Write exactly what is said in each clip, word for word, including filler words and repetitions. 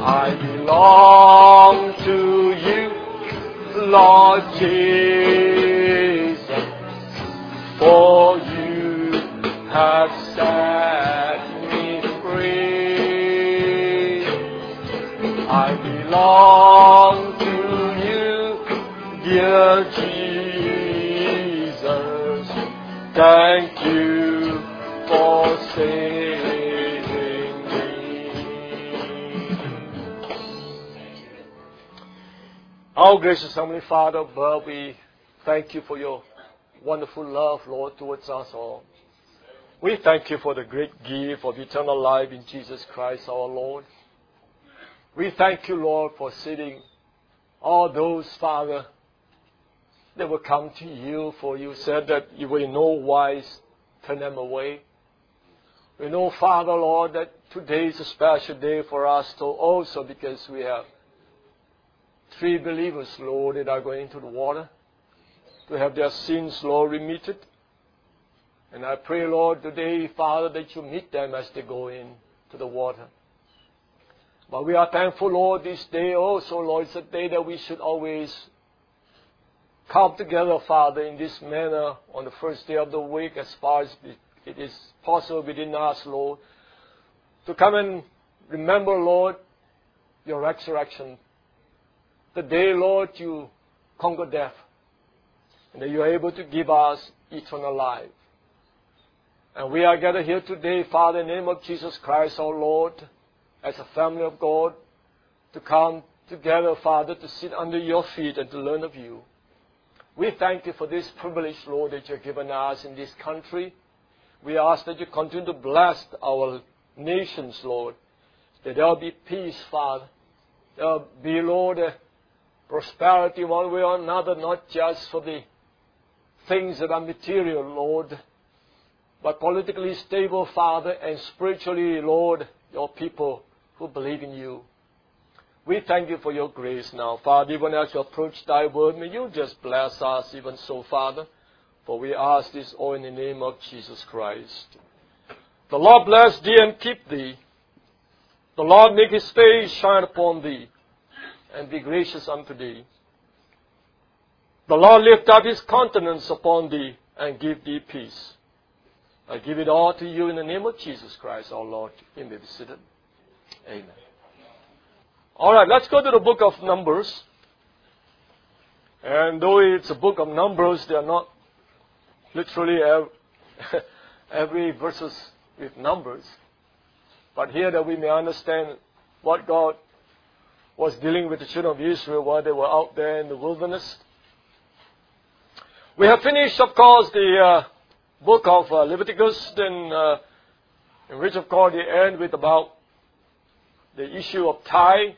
I belong to you, Lord Jesus, for you have set me free. I belong to you, dear Jesus. Thank you for saving me. Our gracious Heavenly Father, above, we thank you for your wonderful love, Lord, towards us all. We thank you for the great gift of eternal life in Jesus Christ our Lord. We thank you, Lord, for sitting all those, Father, that will come to you, for you said that you will in no wise turn them away. We know, Father, Lord, that today is a special day for us too, also because we have three believers, Lord, that are going into the water to have their sins, Lord, remitted. And I pray, Lord, today, Father, that you meet them as they go in to the water. But we are thankful, Lord, this day also, Lord, it's a day that we should always come together, Father, in this manner on the first day of the week, as far as it is possible within us, Lord, to come and remember, Lord, your resurrection. The day, Lord, you conquered death, and that you are able to give us eternal life. And we are gathered here today, Father, in the name of Jesus Christ, our Lord, as a family of God, to come together, Father, to sit under your feet and to learn of you. We thank you for this privilege, Lord, that you have given us in this country. We ask that you continue to bless our nations, Lord, that there will be peace, Father. There will be, Lord, prosperity one way or another, not just for the things that are material, Lord, but politically stable, Father, and spiritually, Lord, your people who believe in you. We thank you for your grace now, Father. Even as you approach thy word, may you just bless us even so, Father. For we ask this all in the name of Jesus Christ. The Lord bless thee and keep thee. The Lord make his face shine upon thee and be gracious unto thee. The Lord lift up his countenance upon thee and give thee peace. I give it all to you in the name of Jesus Christ, our Lord. You may be seated. Amen. All right, let's go to the book of Numbers. And though it's a book of numbers, they are not literally every, every verses with numbers. But here that we may understand what God was dealing with the children of Israel while they were out there in the wilderness. We have finished, of course, the uh, book of uh, Leviticus, then uh, in which, of course, they end with about the issue of tithe.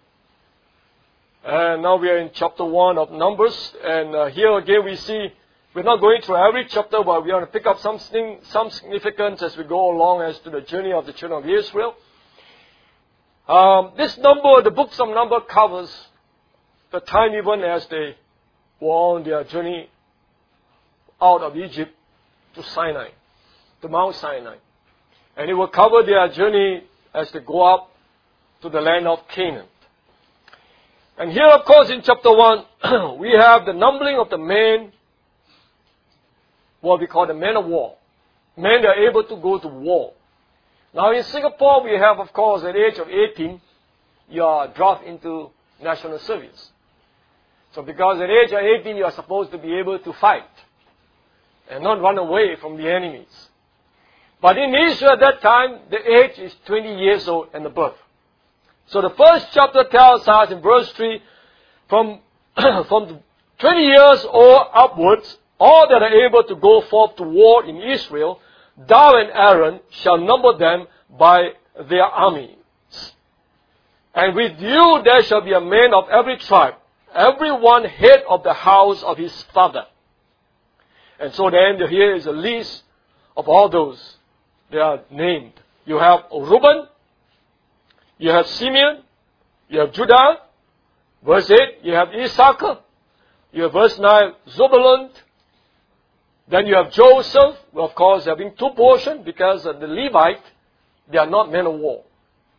And now we are in chapter one of Numbers. And uh, here again we see, we're not going through every chapter, but we are going to pick up something, some significance as we go along as to the journey of the children of Israel. Um, this number, the books of Numbers covers the time even as they were on their journey out of Egypt to Sinai, to Mount Sinai. And it will cover their journey as they go up to the land of Canaan. And here, of course, in chapter one, we have the numbering of the men, what we call the men of war. Men that are able to go to war. Now, in Singapore, we have, of course, at the age of eighteen, you are drafted into national service. So because at the age of eighteen, you are supposed to be able to fight and not run away from the enemies. But in Israel at that time, the age is twenty years old and above. So the first chapter tells us in verse three, from, from twenty years or upwards, all that are able to go forth to war in Israel, thou and Aaron shall number them by their armies. And with you there shall be a man of every tribe, every one head of the house of his father. And so then here is a list of all those. They are named. You have Reuben, you have Simeon, you have Judah, verse eight, you have Issachar, you have verse nine, Zebulun, then you have Joseph, of course having two portions because of the Levite, they are not men of war.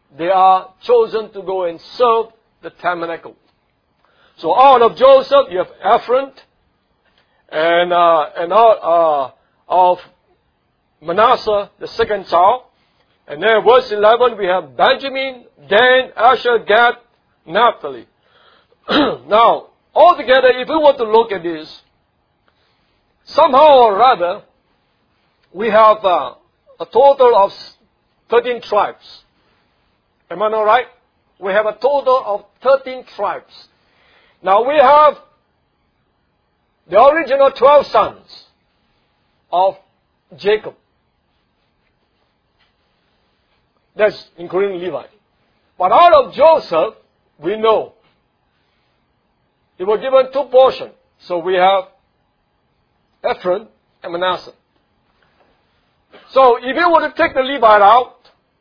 they are chosen to go and serve the tabernacle. So out of Joseph, you have Ephraim, and, uh, and out uh, of Manasseh, the second child. And then verse eleven, we have Benjamin, Dan, Asher, Gad, Naphtali. Now, altogether, if we want to look at this, somehow or rather, we have uh, a total of thirteen tribes. Am I not right? We have a total of thirteen tribes. Now, we have the original twelve sons of Jacob. That's including Levi. But out of Joseph, we know he was given two portions. So we have Ephraim and Manasseh. So if you were to take the Levite out,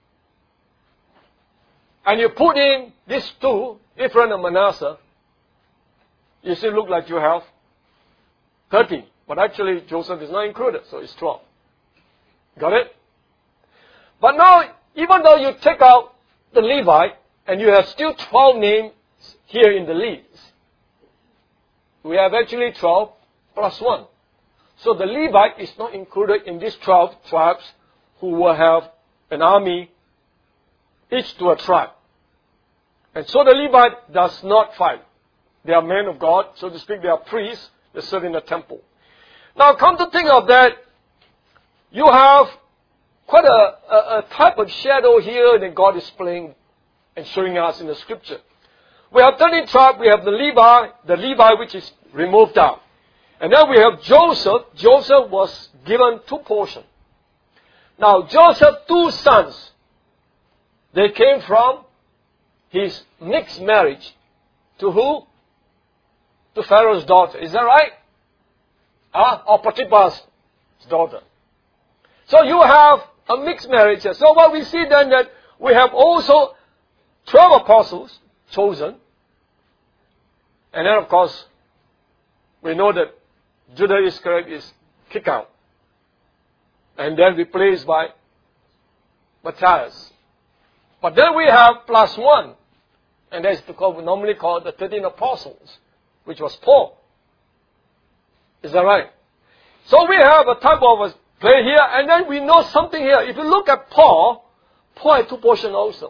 and you put in these two, Ephraim and Manasseh, you still look like you have thirteen. But actually, Joseph is not included, so it's twelve. Got it? But now, even though you take out the Levite, and you have still twelve names here in the list, we have actually twelve plus one. So the Levite is not included in these twelve tribes who will have an army, each to a tribe. And so the Levite does not fight. They are men of God, so to speak, they are priests, they serve in the temple. Now come to think of that, you have quite a, a, a type of shadow here that God is playing and showing us in the scripture. We have thirteen tribes, we have the Levi, the Levi which is removed out. And then we have Joseph. Joseph was given two portions. Now Joseph, two sons, they came from his mixed marriage to who? To Pharaoh's daughter. Is that right? Ah, or Potiphar's daughter. So you have a mixed marriage here. So what we see then that we have also twelve apostles chosen. And then of course, we know that Judas Iscariot is kicked out. And then replaced by Matthias. But then we have plus one. And that's the called, normally called the thirteen apostles, which was Paul. Is that right? So we have a type of a play here, and then we know something here. If you look at Paul, Paul had two portions also.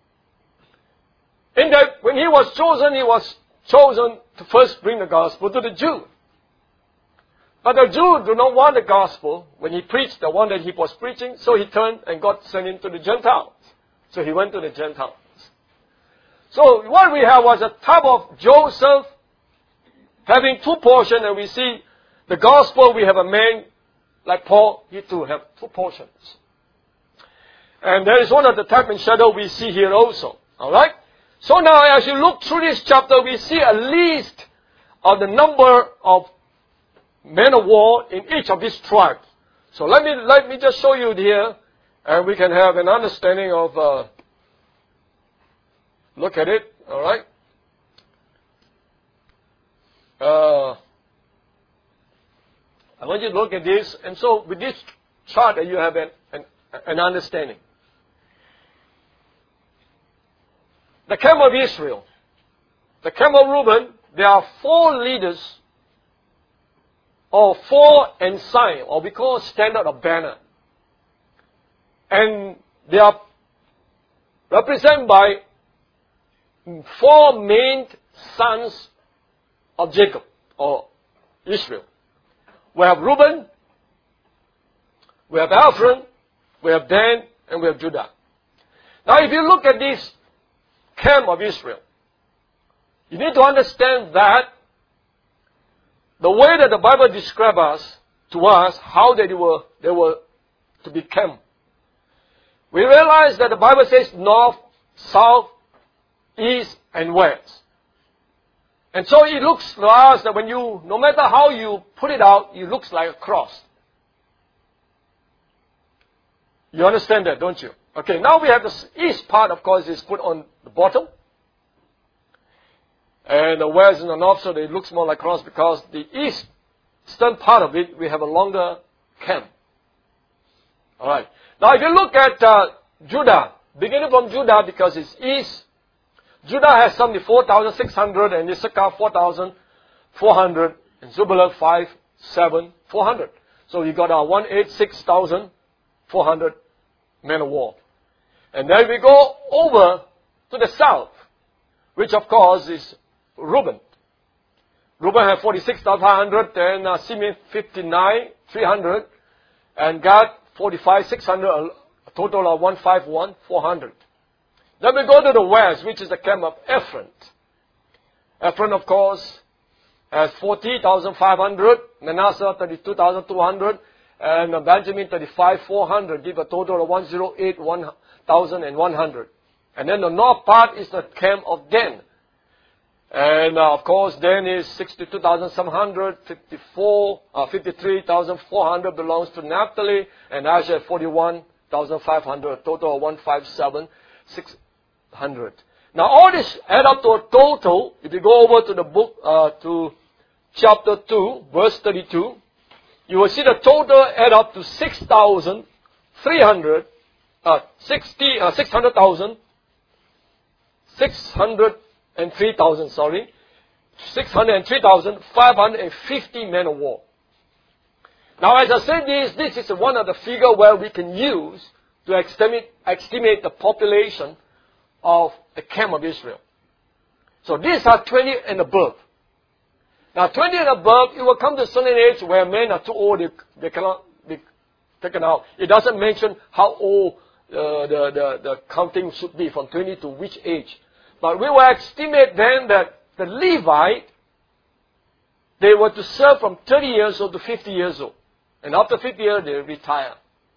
In that, when he was chosen, he was chosen to first bring the gospel to the Jew. But the Jew do not want the gospel when he preached the one that he was preaching, so he turned and got sent into the Gentiles. So he went to the Gentiles. So what we have was a type of Joseph having two portions, and we see the gospel, we have a man like Paul, he too have two portions. And there is one of the type and shadow we see here also. Alright? So now as you look through this chapter, we see a list of the number of men of war in each of these tribes. So let me, let me just show you here, and we can have an understanding of, uh, look at it, alright? Uh, I want you to look at this, and so with this chart you have an, an, an understanding. The camp of Israel, the camp of Reuben, there are four leaders, or four ensign, or we call standard of banner. And they are represented by four main sons of Jacob, or Israel. We have Reuben, we have Ephraim, we have Dan, and we have Judah. Now if you look at this camp of Israel, you need to understand that the way that the Bible describes us, to us, how they were, they were to be camped. We realize that the Bible says north, south, east, and west. And so it looks to us that when you, no matter how you put it out, it looks like a cross. You understand that, don't you? Okay, now we have the east part, of course, is put on the bottom. And the west and the north, so it looks more like cross because the eastern part of it, we have a longer camp. Alright. Now if you look at uh, Judah, beginning from Judah because it's east. Judah has seventy-four thousand six hundred and Issachar four thousand four hundred and Zebulun five seven four hundred. So you got a one eight six thousand four hundred men of war. And then we go over to the south, which of course is Reuben. Reuben had forty-six thousand five hundred, and uh, Simeon fifty-nine three hundred, and Gad forty-five six hundred, a total of one fifty-one four hundred. Then we go to the west, which is the camp of Ephraim. Ephraim, of course, has forty thousand five hundred, Manasseh thirty-two thousand two hundred, and uh, Benjamin thirty-five four hundred, give a total of one hundred eight thousand one hundred. And then the north part is the camp of Dan. And uh, of course, Dan is sixty-two thousand seven hundred, fifty-four, uh, fifty-three thousand four hundred belongs to Naphtali, and Asher forty-one thousand five hundred, a total of one hundred fifty-seven thousand six hundred. Now all this add up to a total, if you go over to the book, uh, to chapter two, verse thirty-two, you will see the total add up to six thousand three hundred, uh, sixty, uh, six hundred thousand, six hundred and three thousand, sorry, six hundred three thousand five hundred fifty men of war. Now, as I said this, this is one of the figures where we can use to estimate, estimate the population of the camp of Israel. So these are twenty and above. Now, twenty and above, it will come to a certain age where men are too old, they, they cannot be taken out. It doesn't mention how old uh, the, the, the counting should be, from twenty to which age. But we will estimate then that the Levite, they were to serve from thirty years old to fifty years old. And after fifty years, they retire.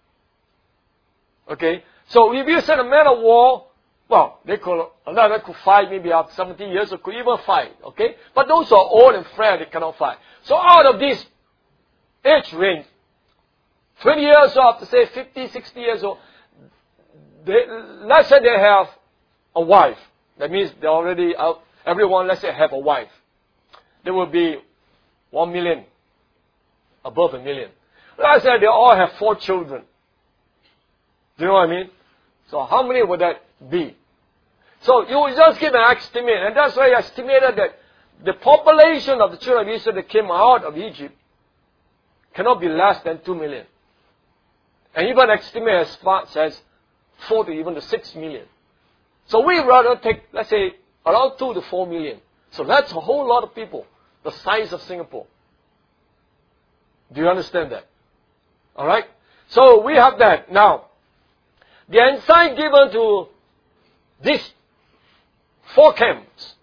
Okay? So if you send a man of war, well, they could, another could fight maybe after seventy years, or could even fight. Okay? But those who are old and frail, they cannot fight. So out of this age range, twenty years old to say fifty, sixty years old, they, let's say they have a wife. That means they already, uh, everyone, let's say, have a wife. There will be one million, above a million. Let's say they all have four children. Do you know what I mean? So how many would that be? So you will just give an estimate, and that's why I estimated that the population of the children of Israel that came out of Egypt cannot be less than two million. And even estimate as far as four to even to six million. So we rather take, let's say, around two to four million. So that's a whole lot of people, the size of Singapore. Do you understand that? All right? So we have that. Now, the insight given to these four camps.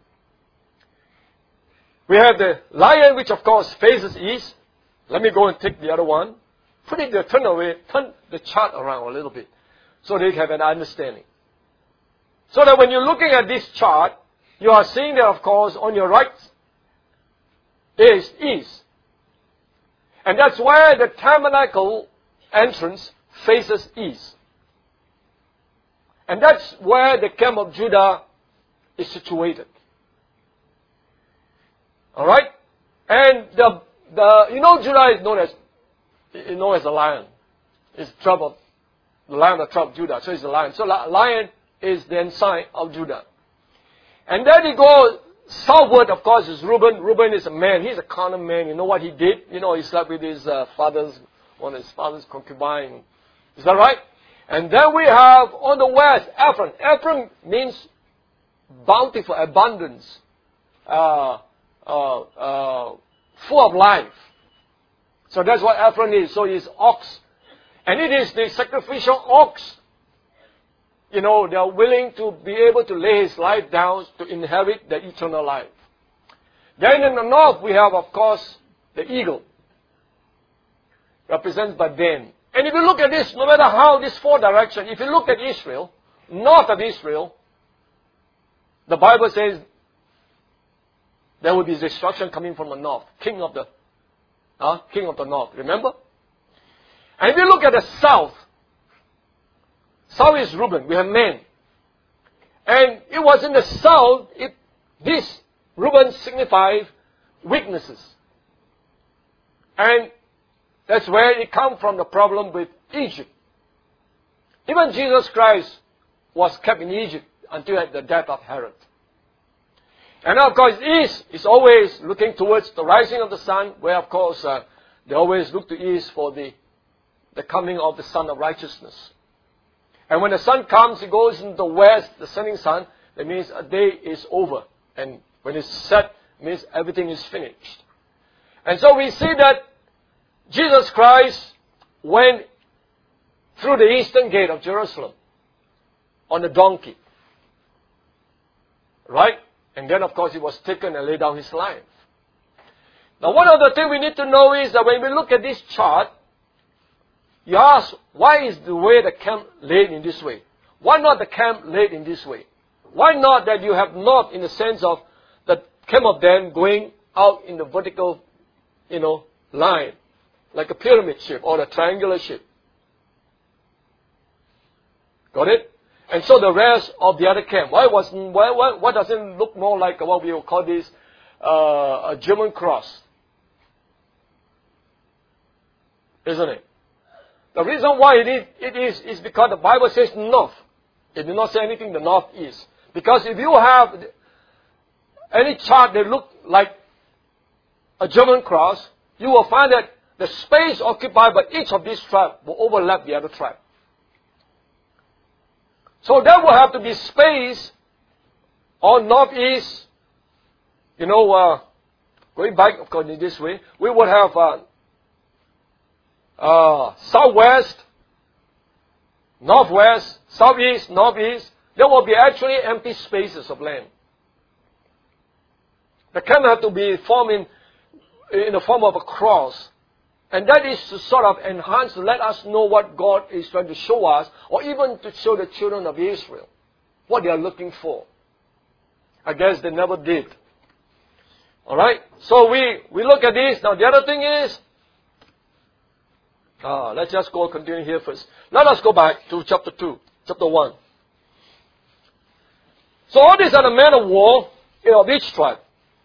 We have the lion, which of course faces east. Let me go and take the other one. Put it, the, turn away, turn the chart around a little bit so they have an understanding. So that when you're looking at this chart, you are seeing that, of course, on your right is east. And that's where the tabernacle entrance faces east. And that's where the camp of Judah is situated. Alright? And the, the, you know, Judah is known as, is known as a lion. It's tribe of, the lion of the tribe of Judah. So it's a lion. So lion is the ensign of Judah. And then you go southward, of course, is Reuben. Reuben is a man. He's a carnal man. You know what he did? You know, he slept with his uh, father's, one of his father's concubine. Is that right? And then we have on the west, Ephraim. Ephraim means bountiful, abundance, uh, uh, uh, full of life. So that's what Ephraim is. So it's ox. And it is the sacrificial ox. You know, they are willing to be able to lay his life down to inherit the eternal life. Then in the north, we have, of course, the eagle, represented by Dan. And if you look at this, no matter how this four direction, if you look at Israel, north of Israel, the Bible says there will be destruction coming from the north. King of the, uh, king of the north, remember? And if you look at the south, south is Reuben. We have men. And it was in the south, it, this Reuben signifies weaknesses. And that's where it comes from, the problem with Egypt. Even Jesus Christ was kept in Egypt until the death of Herod. And now, of course, east is always looking towards the rising of the sun, where, of course, uh, they always look to east for the, the coming of the sun of righteousness. And when the sun comes, it goes into the west, the setting sun. That means a day is over. And when it's set, it means everything is finished. And so we see that Jesus Christ went through the eastern gate of Jerusalem on a donkey. Right? And then, of course, he was taken and laid down his life. Now, one of the things we need to know is that when we look at this chart, you ask, why is the way the camp laid in this way? Why not the camp laid in this way? Why not that you have not in the sense of the camp of Dan going out in the vertical, you know, line, like a pyramid shape or a triangular shape? Got it? And so the rest of the other camp, why wasn't, why, why, why doesn't it look more like what we will call this uh, a German cross? Isn't it? The reason why it is, it is, is because the Bible says north. It did not say anything the north is. Because if you have any chart that looks like a German cross, you will find that the space occupied by each of these tribes will overlap the other tribe. So there will have to be space on northeast, you know, uh, going back, of course, in this way, we would have uh, uh, southwest, northwest, southeast, northeast. There will be actually empty spaces of land. The camp have to be formed in, in the form of a cross. And that is to sort of enhance, to let us know what God is trying to show us, or even to show the children of Israel what they are looking for. I guess they never did. Alright? So we, we look at this. Now the other thing is, uh, let's just go continue here first. Let us go back to chapter two, chapter one. So all these are the men of war, you know, of each tribe.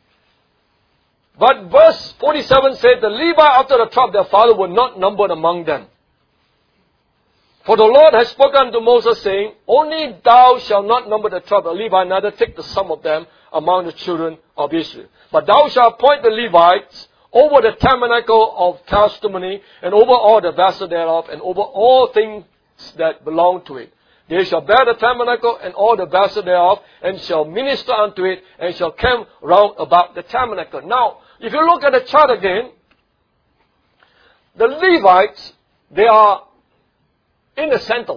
But verse forty-seven said, the Levi after the tribe of their father were not numbered among them. For the Lord has spoken to Moses, saying, only thou shalt not number the tribe of Levi, neither take the sum of them among the children of Israel. But thou shalt appoint the Levites over the tabernacle of testimony, and over all the vessels thereof, and over all things that belong to it. They shall bear the tabernacle and all the vessels thereof, and shall minister unto it, and shall camp round about the tabernacle. Now, if you look at the chart again, the Levites, they are in the center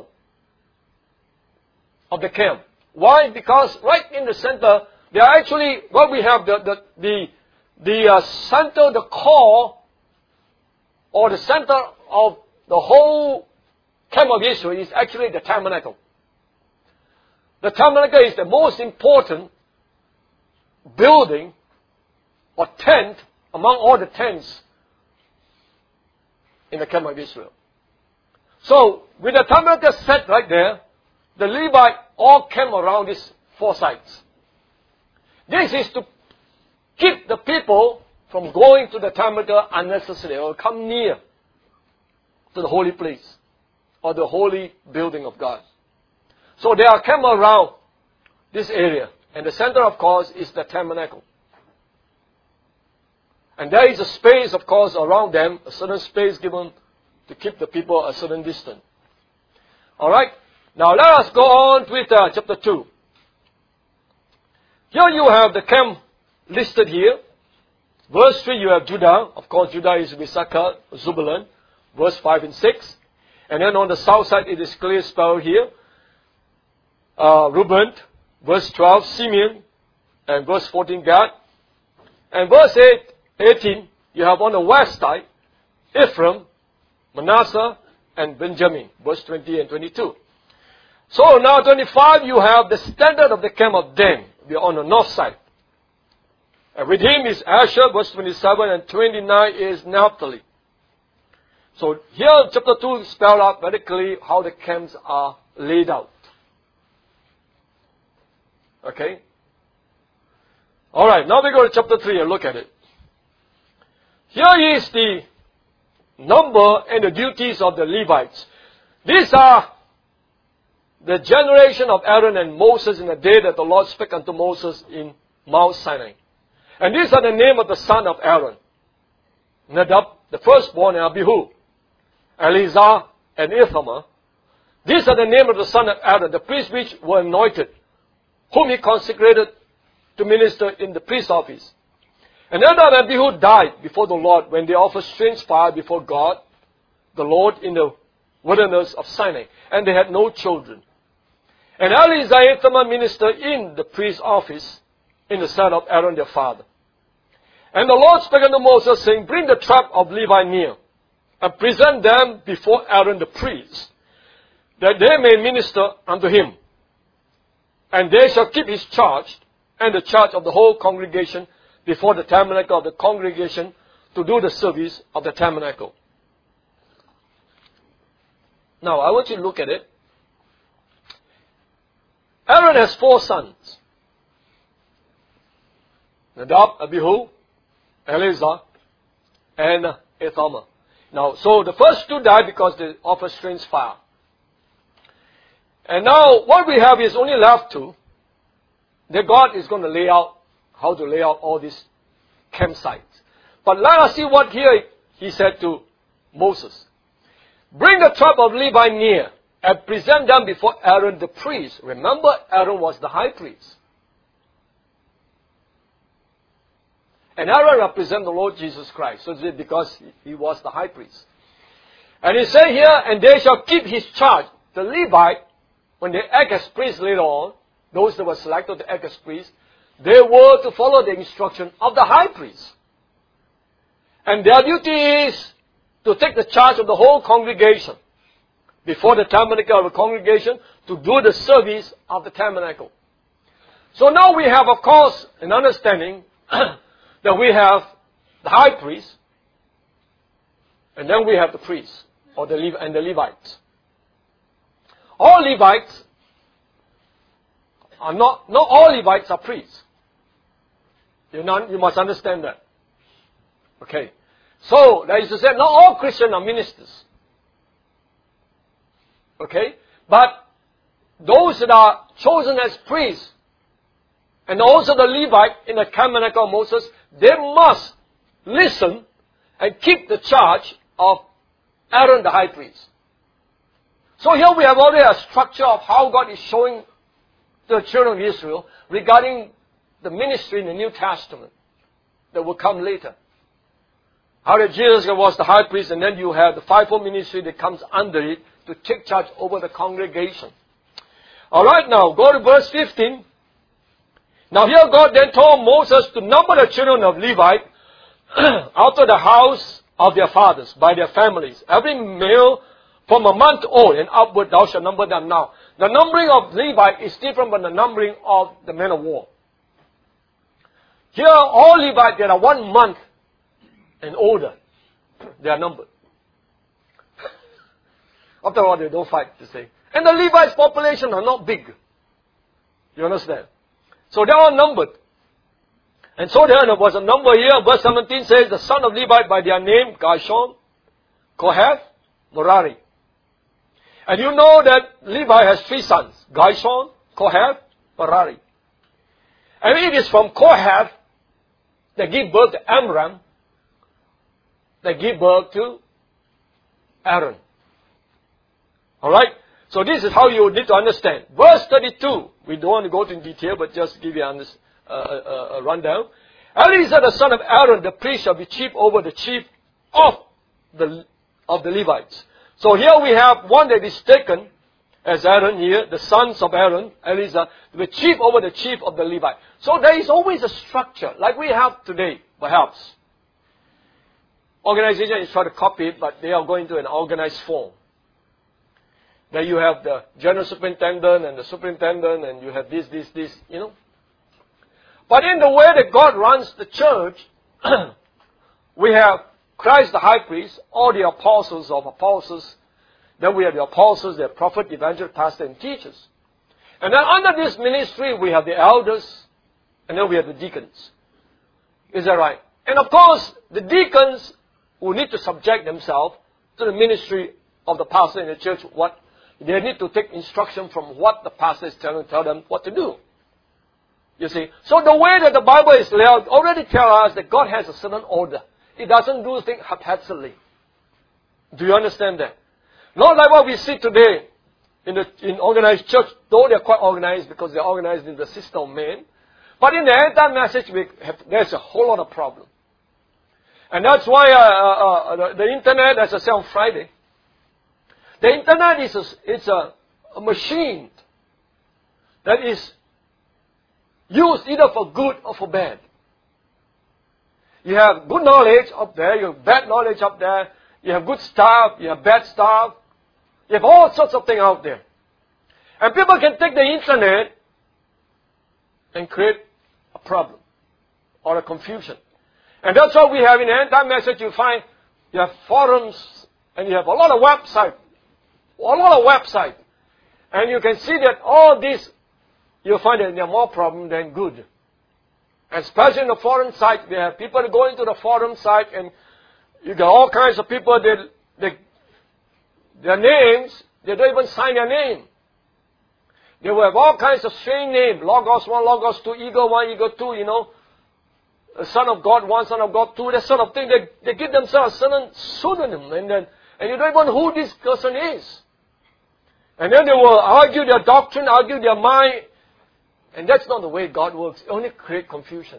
of the camp. Why? Because right in the center, they are actually, what we have, the, the, the, the uh, center, the core, or the center of the whole camp of Israel is actually the tabernacle. The tabernacle is the most important building or tent among all the tents in the camp of Israel. So, with the tabernacle set right there, the Levite all came around these four sides. This is to keep the people from going to the tabernacle unnecessarily or come near to the holy place or the holy building of God. So they are camped around this area. And the center, of course, is the tabernacle. And there is a space, of course, around them, a certain space given to keep the people a certain distance. Alright? Now let us go on with uh, chapter two. Here you have the camp listed here. Verse three you have Judah. Of course, Judah is Issachar, Zebulun. Verse five and six. And then on the south side it is clearly spelled here. Uh, Reuben. Verse twelve, Simeon. And verse fourteen, Gad. And verse eight, eighteen, you have on the west side, Ephraim, Manasseh, and Benjamin. Verse twenty and twenty-two. So now twenty-five, you have the standard of the camp of Dan. We are on the north side. And with him is Asher, verse twenty-seven, and twenty-nine is Naphtali. So here, chapter two spelled out very clearly how the camps are laid out. Okay? Alright, now we go to chapter three and look at it. Here is the number and the duties of the Levites. These are the generation of Aaron and Moses in the day that the Lord spake unto Moses in Mount Sinai. And these are the name of the son of Aaron: Nadab, the firstborn, and Abihu, Eleazar, and Ithamar. These are the name of the son of Aaron, the priests which were anointed, whom he consecrated to minister in the priest office. And Nadab and Abihu died before the Lord when they offered strange fire before God, the Lord, in the wilderness of Sinai. And they had no children. And Eleazar and Ithamar ministered in the priest office in the stead of Aaron their father. And the Lord spake unto Moses, saying, Bring the tribe of Levi near, and present them before Aaron the priest, that they may minister unto him. And they shall keep his charge, and the charge of the whole congregation before the tabernacle of the congregation, to do the service of the tabernacle. Now, I want you to look at it. Aaron has four sons: Nadab, Abihu, Eleazar, and Ithamar. Now, so the first two died because they offered strange fire. And now, what we have is only left to, that God is going to lay out, how to lay out all these campsites. But let us see what here he said to Moses. Bring the tribe of Levi near, and present them before Aaron the priest. Remember, Aaron was the high priest. And Aaron represents the Lord Jesus Christ, so because he was the high priest. And he said here, and they shall keep his charge. The Levite, when they act as priests later on, those that were selected to act as priests, they were to follow the instruction of the high priest. And their duty is to take the charge of the whole congregation before the tabernacle of the congregation, to do the service of the tabernacle. So now we have, of course, an understanding that we have the high priest, and then we have the priests, or the Le- and the Levites. All Levites are not, not all Levites are priests. You, not, you must understand that. Okay. So, that is to say, not all Christians are ministers. Okay? But those that are chosen as priests, and also the Levite in the tabernacle of Moses, they must listen and keep the charge of Aaron the high priest. So here we have already a structure of how God is showing the children of Israel regarding the ministry in the New Testament that will come later. How that Jesus was the high priest, and then you have the fivefold ministry that comes under it to take charge over the congregation. Alright, now go to verse fifteen. Now here God then told Moses to number the children of Levi out of the house of their fathers, by their families. Every male from a month old and upward thou shalt number them now. The numbering of Levi is different from the numbering of the men of war. Here all Levites that are one month and older, they are numbered. After all, they don't fight, to say. And the Levites' population are not big. You understand? So they are numbered. And so there was a number here. Verse seventeen says, the son of Levi by their name, Gershon, Kohath, Merari. And you know that Levi has three sons, Gershon, Kohath, Merari. And it is from Kohath that give birth to Amram, that give birth to Aaron. Alright? So this is how you need to understand. Verse thirty-two. We don't want to go into detail, but just give you a, a, a, a rundown. Eleazar the son of Aaron, the priest, shall be chief over the chief of the, of the Levites. So here we have one that is taken as Aaron here, the sons of Aaron, Eleazar, to be chief over the chief of the Levite. So there is always a structure, like we have today, perhaps. Organization is trying to copy it, but they are going to an organized form. Then you have the general superintendent and the superintendent, and you have this, this, this, you know. But in the way that God runs the church, we have Christ the high priest, all the apostles of apostles. Then we have the apostles, the prophet, evangelist, pastor, and teachers. And then under this ministry, we have the elders, and then we have the deacons. Is that right? And of course, the deacons will need to subject themselves to the ministry of the pastor in the church, what They need to take instruction from what the pastor is telling, tell them what to do. You see, so the way that the Bible is laid out already tells us that God has a certain order. He doesn't do things haphazardly. Do you understand that? Not like what we see today in the in organized church, though they're quite organized because they're organized in the system of man. But in the end-time message, we have, there's a whole lot of problem. And that's why uh, uh, the, the internet, as I said on Friday, the internet is a, it's a, a machine that is used either for good or for bad. You have good knowledge up there, you have bad knowledge up there, you have good stuff, you have bad stuff, you have all sorts of things out there. And people can take the internet and create a problem or a confusion. And that's what we have in the end-time message. You find you have forums and you have a lot of websites, a lot of websites. And you can see that all these, you'll find that there are more problems than good. Especially in the forum site, they have people go into the forum site and you got all kinds of people, they, they, their names, they don't even sign their name. They will have all kinds of strange names. Logos one, Logos two, Ego one, Ego two, you know. A Son of God one, Son of God two, that sort of thing. They, they give themselves a certain pseudonym. And then, and you don't even know who this person is. And then they will argue their doctrine, argue their mind. And that's not the way God works. It only creates confusion.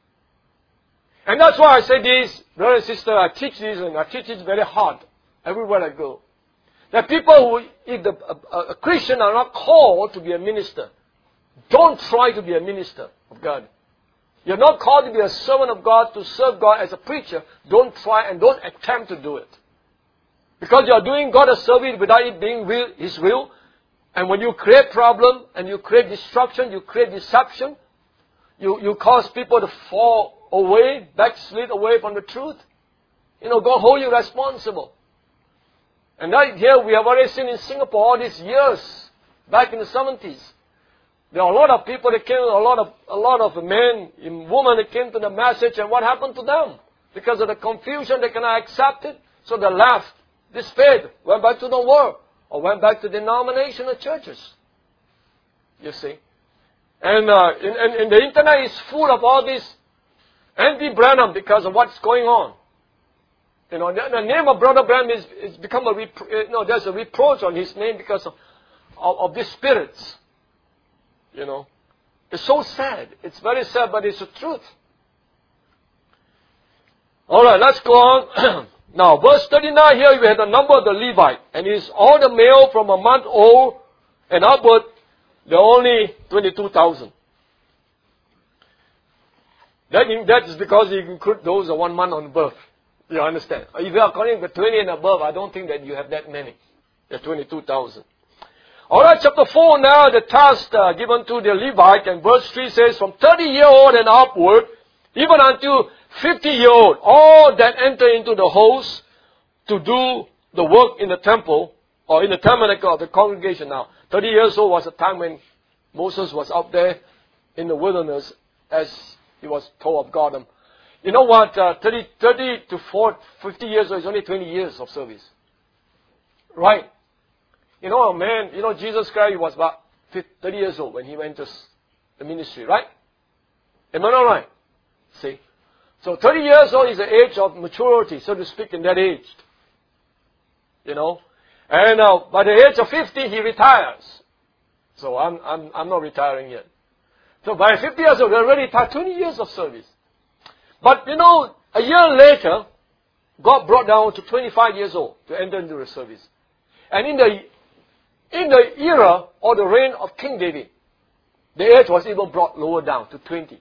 And that's why I say this, brother and sister, I teach this and I teach it very hard everywhere I go. That people who, if the, a, a Christian are not called to be a minister, don't try to be a minister of God. You're not called to be a servant of God, to serve God as a preacher. Don't try and don't attempt to do it. Because you're doing God a service without it being will, His will. And when you create problem and you create destruction, you create deception, you, you cause people to fall away, backslid away from the truth. You know, God hold you responsible. And right here we have already seen in Singapore all these years, back in the seventies. There are a lot of people that came, a lot of a lot of men and women that came to the message, and what happened to them? Because of the confusion, they cannot accept it, so they left this faith, went back to the world, or went back to denominational churches. You see, and uh, in, in, in the internet is full of all this anti-Branham because of what's going on. You know, the, the name of Brother Branham is, is become a repro- you know, there's a reproach on his name because of of, of these spirits. You know, it's so sad. It's very sad, but it's the truth. All right, let's go on. Now, verse thirty-nine here, we have the number of the Levite, and it's all the male from a month old and upward. There are only twenty-two thousand. That, that is because you include those of one month on birth. You understand? If you are calling the twenty and above, I don't think that you have that many. There are twenty-two thousand. Alright, chapter four now, the task uh, given to the Levite, and verse three says, from thirty year old and upward, even unto fifty year old, all that enter into the host to do the work in the temple, or in the tabernacle of the congregation. Now, thirty years old was a time when Moses was out there in the wilderness, as he was told of God. Um, you know what, uh, thirty, thirty to forty, fifty years old is only twenty years of service. Right? You know, a man, you know, Jesus Christ was about thirty years old when he went to the ministry, right? Am I not right? See? So thirty years old is the age of maturity, so to speak, in that age. You know? And uh, by the age of fifty, he retires. So I'm, I'm, I'm not retiring yet. So by fifty years old, they already retired, twenty years of service. But, you know, a year later, God brought down to twenty-five years old to enter into the service. And in the In the era or the reign of King David, the age was even brought lower down to twenty.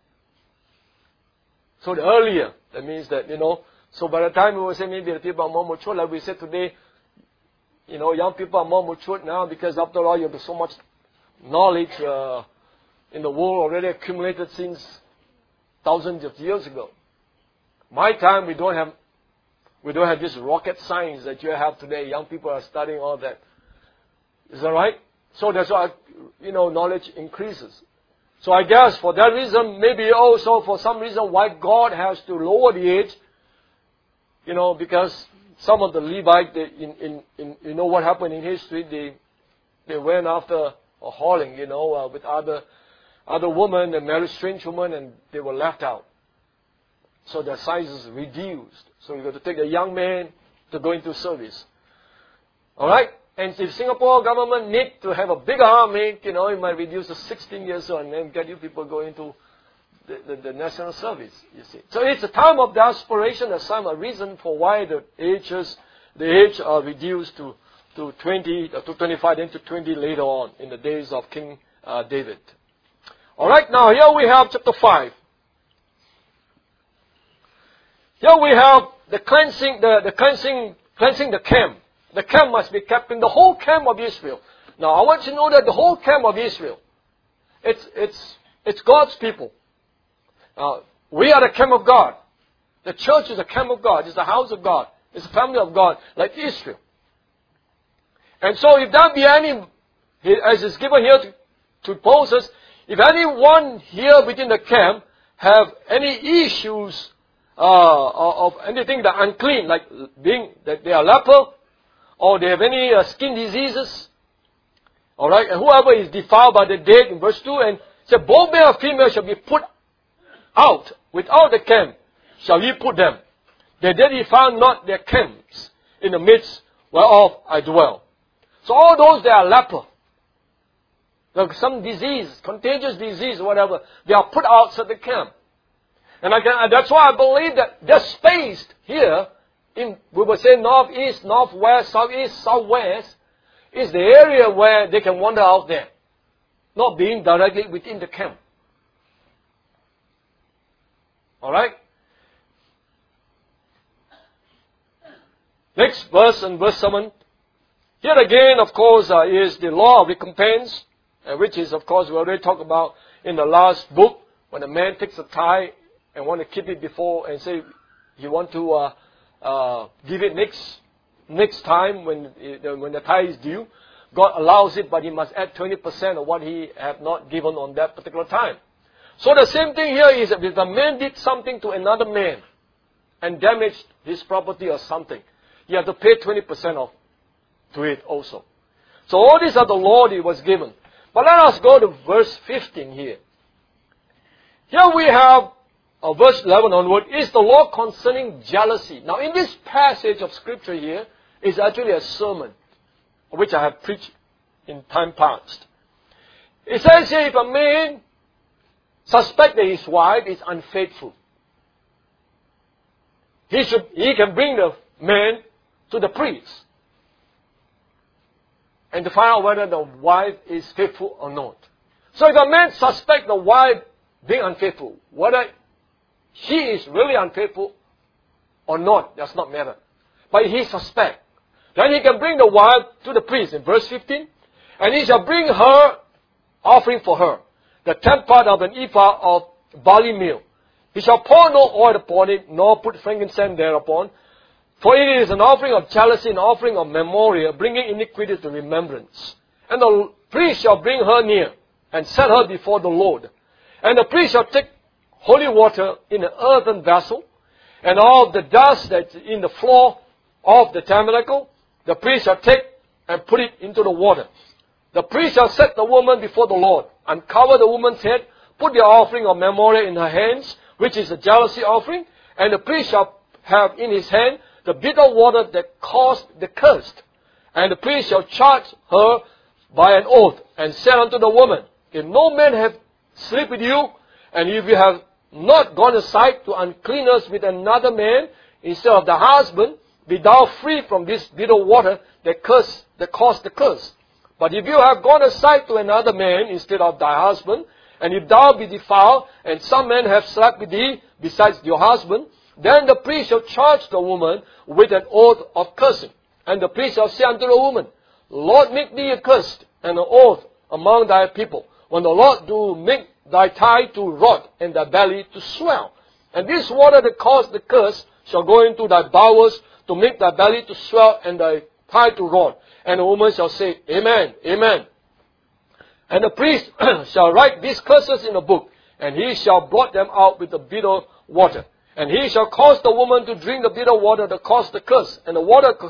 So the earlier, that means that, you know, so by the time we will say maybe the people are more mature, like we said today, you know, young people are more mature now because after all you have so much knowledge uh, in the world already accumulated since thousands of years ago. My time we don't have, we don't have this rocket science that you have today. Young people are studying all that. Is that right? So that's why, you know, knowledge increases. So I guess for that reason, maybe also for some reason why God has to lower the age, you know, because some of the Levites, they, in, in, in, you know what happened in history, they, they went after a hauling, you know, uh, with other other women and married strange women, and they were left out. So their size is reduced. So you got to take a young man to go into service. All right? And if Singapore government need to have a bigger army, you know, it might reduce to sixteen years old and then get you people going into the, the, the national service, you see. So it's a time of desperation, a time, a reason for why the ages, the age are reduced to, to twenty, uh, to twenty-five, then to twenty later on in the days of King uh, David. All right, now here we have chapter five. Here we have the cleansing, the, the cleansing, cleansing the camp. The camp must be kept in the whole camp of Israel. Now, I want you to know that the whole camp of Israel, it's, it's, it's God's people. Uh, we are the camp of God. The church is the camp of God. It's the house of God. It's the family of God, like Israel. And so, if there be any, as is given here to, to Moses, if anyone here within the camp have any issues uh, of anything that unclean, like being that they are leper, or they have any uh, skin diseases, all right, and whoever is defiled by the dead, in verse two, and said, both male and female shall be put out without the camp, shall ye put them. They did defile not their camps in the midst whereof I dwell. So all those that are leper, like some disease, contagious disease, whatever, they are put outside the camp. And I can, that's why I believe that they're spaced here. In, we would say northeast, northwest, southeast, southwest is the area where they can wander out there, not being directly within the camp. All right. Next verse and verse seven. Here again, of course, uh, is the law of recompense, uh, which is, of course, we already talked about in the last book when a man takes a tithe and want to keep it before and say he want to. Uh, Uh, give it next next time when when the tithe is due. God allows it, but he must add twenty percent of what he have not given on that particular time. So the same thing here is that if the man did something to another man and damaged his property or something, you have to pay twenty percent of to it also. So all these are the law that was given. But let us go to verse fifteen here. Here we have Uh, verse eleven onward, is the law concerning jealousy. Now in this passage of scripture here is actually a sermon, which I have preached in time past. It says here, if a man suspects that his wife is unfaithful, he should, he can bring the man to the priest and to find out whether the wife is faithful or not. So if a man suspects the wife being unfaithful, whether she is really unfaithful or not, does not matter. But he suspects. Then he can bring the wife to the priest in verse fifteen. And he shall bring her offering for her, the tenth part of an ephah of barley meal. He shall pour no oil upon it, nor put frankincense thereupon. For it is an offering of jealousy, an offering of memorial, bringing iniquity to remembrance. And the priest shall bring her near, and set her before the Lord. And the priest shall take holy water in an earthen vessel, and all the dust that's in the floor of the tabernacle, the priest shall take and put it into the water. The priest shall set the woman before the Lord, uncover the woman's head, put the offering of memorial in her hands, which is a jealousy offering, and the priest shall have in his hand the bitter water that caused the curse. And the priest shall charge her by an oath, and say unto the woman, if no man have slept with you, and if you have not gone aside to uncleanness with another man instead of the husband, be thou free from this bitter water that curse, that caused the curse. But if you have gone aside to another man instead of thy husband, and if thou be defiled, and some men have slept with thee besides your husband, then the priest shall charge the woman with an oath of cursing. And the priest shall say unto the woman, Lord, make thee accursed, and an oath among thy people, when the Lord do make thy thigh to rot and thy belly to swell. And this water that caused the curse shall go into thy bowels to make thy belly to swell and thy thigh to rot. And the woman shall say, Amen, Amen. And the priest shall write these curses in a book, and he shall blot them out with the bitter water. And he shall cause the woman to drink the bitter water that caused the curse. And the water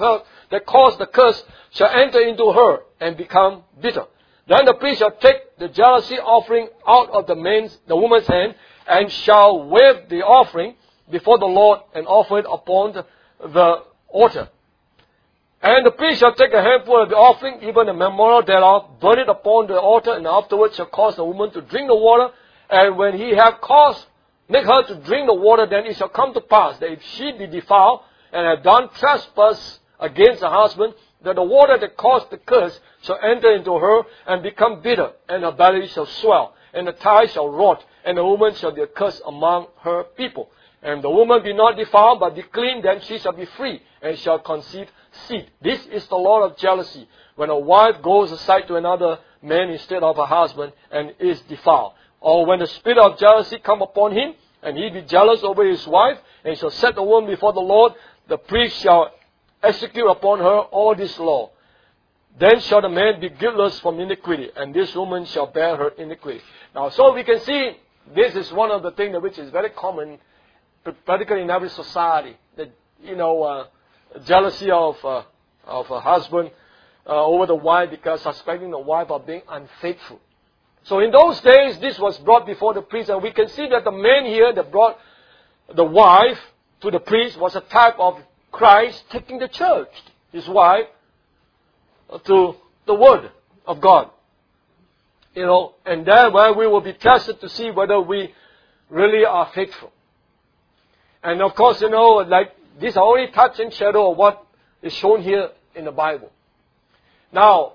that caused the curse shall enter into her and become bitter. Then the priest shall take the jealousy offering out of the man's, the woman's hand, and shall wave the offering before the Lord and offer it upon the, the altar. And the priest shall take a handful of the offering, even a memorial thereof, burn it upon the altar, and afterwards shall cause the woman to drink the water. And when he have caused, make her to drink the water, then it shall come to pass that if she be defiled and have done trespass against her husband, that the water that caused the curse shall enter into her and become bitter, and her belly shall swell, and the thigh shall rot, and the woman shall be accursed among her people. And if the woman be not defiled, but be clean, then she shall be free, and shall conceive seed. This is the law of jealousy, when a wife goes aside to another man instead of her husband, and is defiled. Or when the spirit of jealousy come upon him, and he be jealous over his wife, and shall set the woman before the Lord, the priest shall execute upon her all this law. Then shall the man be guiltless from iniquity, and this woman shall bear her iniquity. Now, so we can see this is one of the things which is very common, particularly in every society. That, you know, uh, jealousy of uh, of a husband uh, over the wife because suspecting the wife of being unfaithful. So in those days, this was brought before the priest, and we can see that the man here that brought the wife to the priest was a type of Christ taking the church, his wife, to the Word of God. You know, and then where we will be tested to see whether we really are faithful. And of course, you know, like, these are only touch and shadow of what is shown here in the Bible. Now,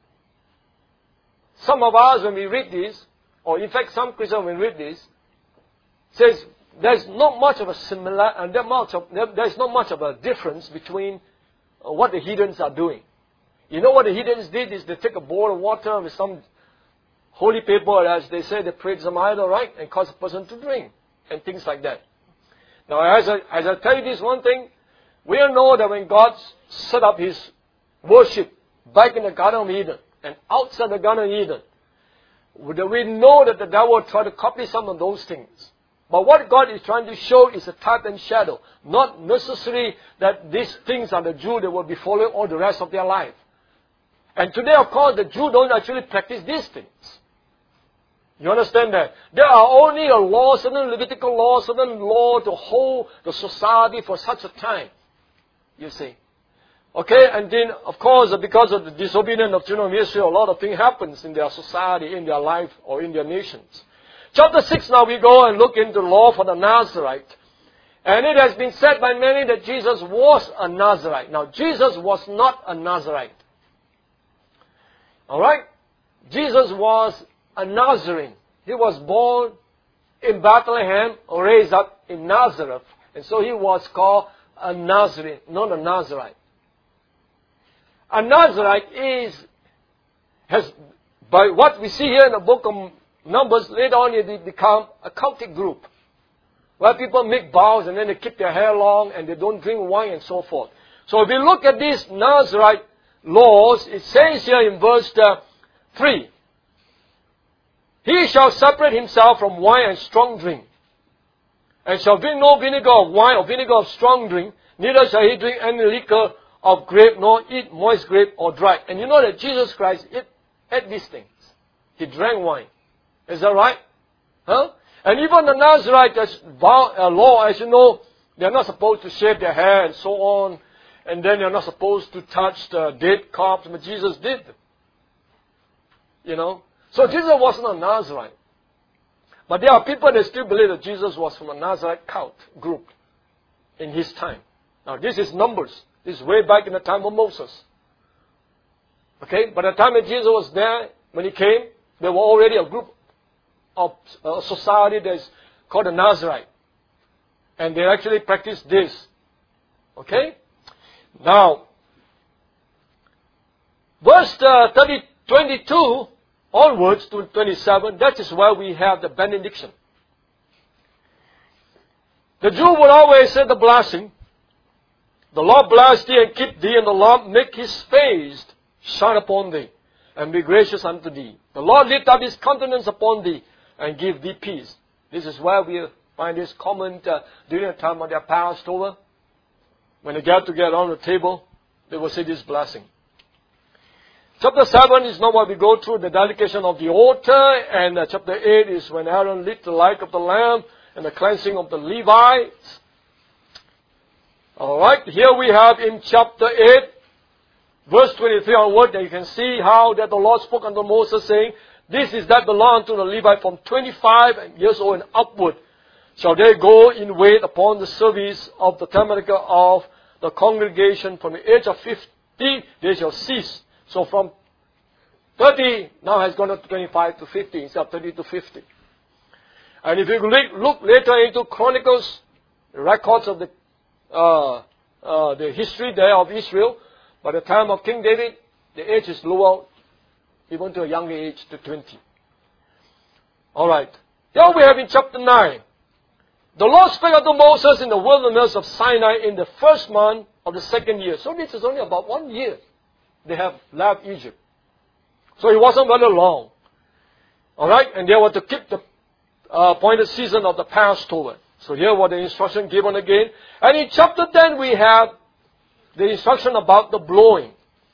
some of us, when we read this, or in fact some Christians when we read this, says, there's not much of a similar, and there much of, there, there's not much of a difference between uh, what the heathens are doing. You know what the heathens did is they take a bowl of water with some holy paper, as they say, they prayed some idol, right, and cause a person to drink, and things like that. Now, as I, as I tell you this one thing, we all know that when God set up His worship back in the Garden of Eden and outside the Garden of Eden, we know that the devil tried to copy some of those things. But what God is trying to show is a type and shadow. Not necessarily that these things are the Jew that will be following all the rest of their life. And today, of course, the Jew don't actually practice these things. You understand that? There are only a law, certain Levitical law, certain law to hold the society for such a time. You see. Okay, and then, of course, because of the disobedience of children of Israel, a lot of things happens in their society, in their life, or in their nations. Chapter six, now we go and look into the law for the Nazirite. And it has been said by many that Jesus was a Nazirite. Now, Jesus was not a Nazirite. Alright? Jesus was a Nazarene. He was born in Bethlehem, or raised up in Nazareth. And so he was called a Nazarene, not a Nazirite. A Nazirite is, has, by what we see here in the book of Numbers, later on it become a cultic group. Where people make vows and then they keep their hair long and they don't drink wine and so forth. So if we look at these Nazirite laws, it says here in verse uh, three, he shall separate himself from wine and strong drink, and shall drink no vinegar of wine or vinegar of strong drink, neither shall he drink any liquor of grape, nor eat moist grape or dry. And you know that Jesus Christ ate, ate these things. He drank wine. Is that right? Huh? And even the Nazirite uh, law, as you know, they're not supposed to shave their hair and so on. And then they're not supposed to touch the dead corpse, but Jesus did. You know? So Jesus wasn't a Nazirite. But there are people that still believe that Jesus was from a Nazirite cult group in his time. Now this is Numbers. This is way back in the time of Moses. Okay? By the time that Jesus was there, when he came, there were already a group of a society that's called the Nazirite. And they actually practice this. Okay? Now, verse uh, thirty, twenty-two onwards to twenty-seven, that is where we have the benediction. The Jew would always say the blessing. The Lord bless thee and keep thee, and the Lord make his face shine upon thee, and be gracious unto thee. The Lord lift up his countenance upon thee, and give thee peace. This is where we find this comment uh, during the time of their Passover, when they get together on the table. they will see this blessing. Chapter seven is now what we go through, the dedication of the altar, and uh, chapter eight is when Aaron lit the light of the lamp and the cleansing of the Levites. Alright, here we have in chapter eight, verse twenty-three onward, that you can see how that the Lord spoke unto Moses, saying, this is that belong to the Levite from twenty-five years old and upward. Shall they go in wait upon the service of the tabernacle of the congregation from the age of fifty, they shall cease. So from thirty, now has gone up to twenty-five to fifty, instead of thirty to fifty. And if you look later into Chronicles, the records of the uh, uh, the history there of Israel, by the time of King David, the age is lower, even to a younger age, to twenty. Alright. Here we have in chapter nine. The Lord spake unto Moses in the wilderness of Sinai in the first month of the second year. So this is only about one year they have left Egypt. So it wasn't very long. Alright, and they were to keep the uh, appointed season of the Passover. So here was the instruction given again. And in chapter ten we have the instruction about the blowing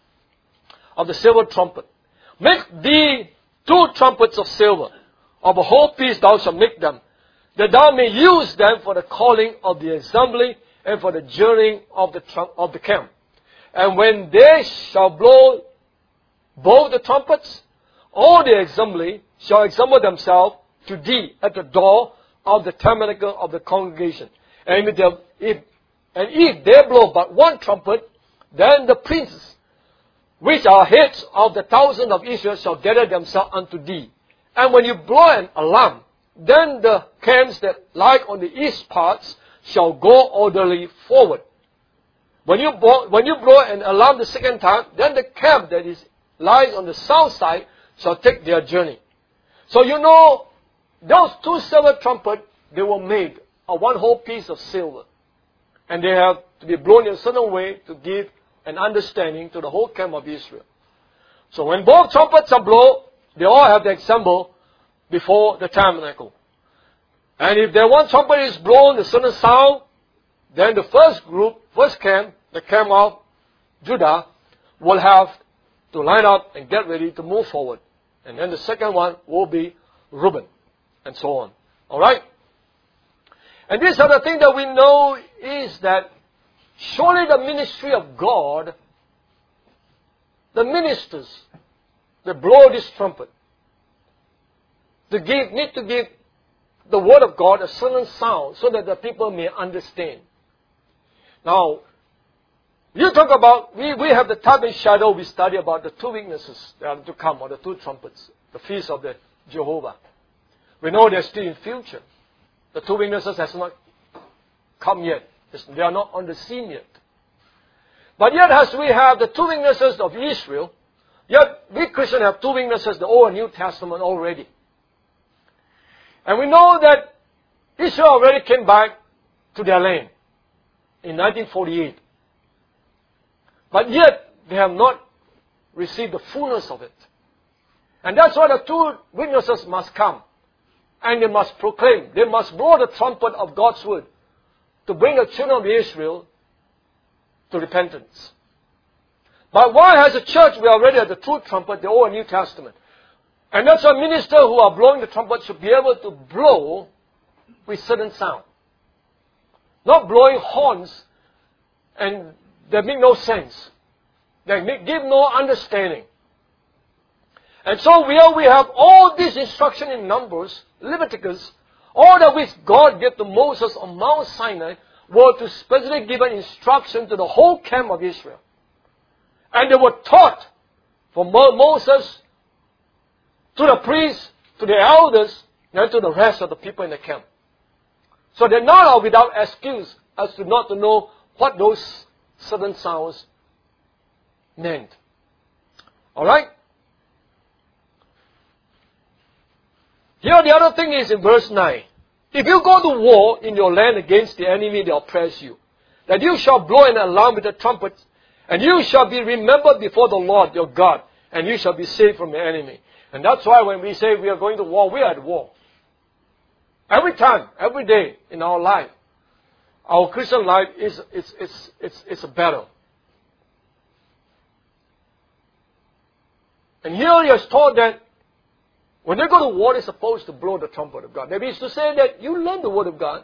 of the silver trumpet. Make thee two trumpets of silver. Of a whole piece thou shalt make them, that thou may use them for the calling of the assembly and for the journeying of the, trum- of the camp. And when they shall blow both the trumpets, all the assembly shall assemble themselves to thee at the door of the tabernacle of the congregation. And if, they, if, and if they blow but one trumpet, then the princes, which are heads of the thousand of Israel, shall gather themselves unto thee. And when you blow an alarm, then the camps that lie on the east parts shall go orderly forward. When you blow, when you blow an alarm the second time, then the camp that is lies on the south side shall take their journey. So you know, those two silver trumpets, they were made of one whole piece of silver. And they have to be blown in a certain way to give an understanding to the whole camp of Israel. So when both trumpets are blown, they all have to assemble before the tabernacle. And if their one trumpet is blown, the certain sound, then the first group, first camp, the camp of Judah, will have to line up and get ready to move forward. And then the second one will be Reuben, and so on. Alright? And these are the things that we know is that surely the ministry of God, the ministers, they blow this trumpet. To give, need to give the word of God a certain sound so that the people may understand. Now, you talk about, we, we have the type and shadow, we study about the two witnesses that are to come, or the two trumpets, the feast of the Jehovah. We know they're still in future. The two witnesses has not come yet. They are not on the scene yet. But yet as we have the two witnesses of Israel, yet we Christians have two witnesses, the Old and New Testament already. And we know that Israel already came back to their land in nineteen forty-eight. But yet, they have not received the fullness of it. And that's why the two witnesses must come. And they must proclaim, they must blow the trumpet of God's word to bring the children of Israel to repentance. But why has the church, we already have the true trumpet, the Old and New Testament. And that's why ministers who are blowing the trumpet should be able to blow with certain sound. Not blowing horns and they make no sense. They make, give no understanding. And so here we have all this instruction in Numbers, Leviticus, all that which God gave to Moses on Mount Sinai were to specifically give an instruction to the whole camp of Israel. And they were taught from Moses to the priests, to the elders, and to the rest of the people in the camp. So they're not without excuse as to not to know what those certain sounds meant. Alright? Here the other thing is in verse nine. If you go to war in your land against the enemy that oppress you, that you shall blow an alarm with the trumpet, and you shall be remembered before the Lord your God, and you shall be saved from the enemy. And that's why when we say we are going to war, we are at war. Every time, every day in our life, our Christian life is it's, it's, it's, it's a battle. And here he has taught that when they go to war, they're supposed to blow the trumpet of God. That means to say that you learn the Word of God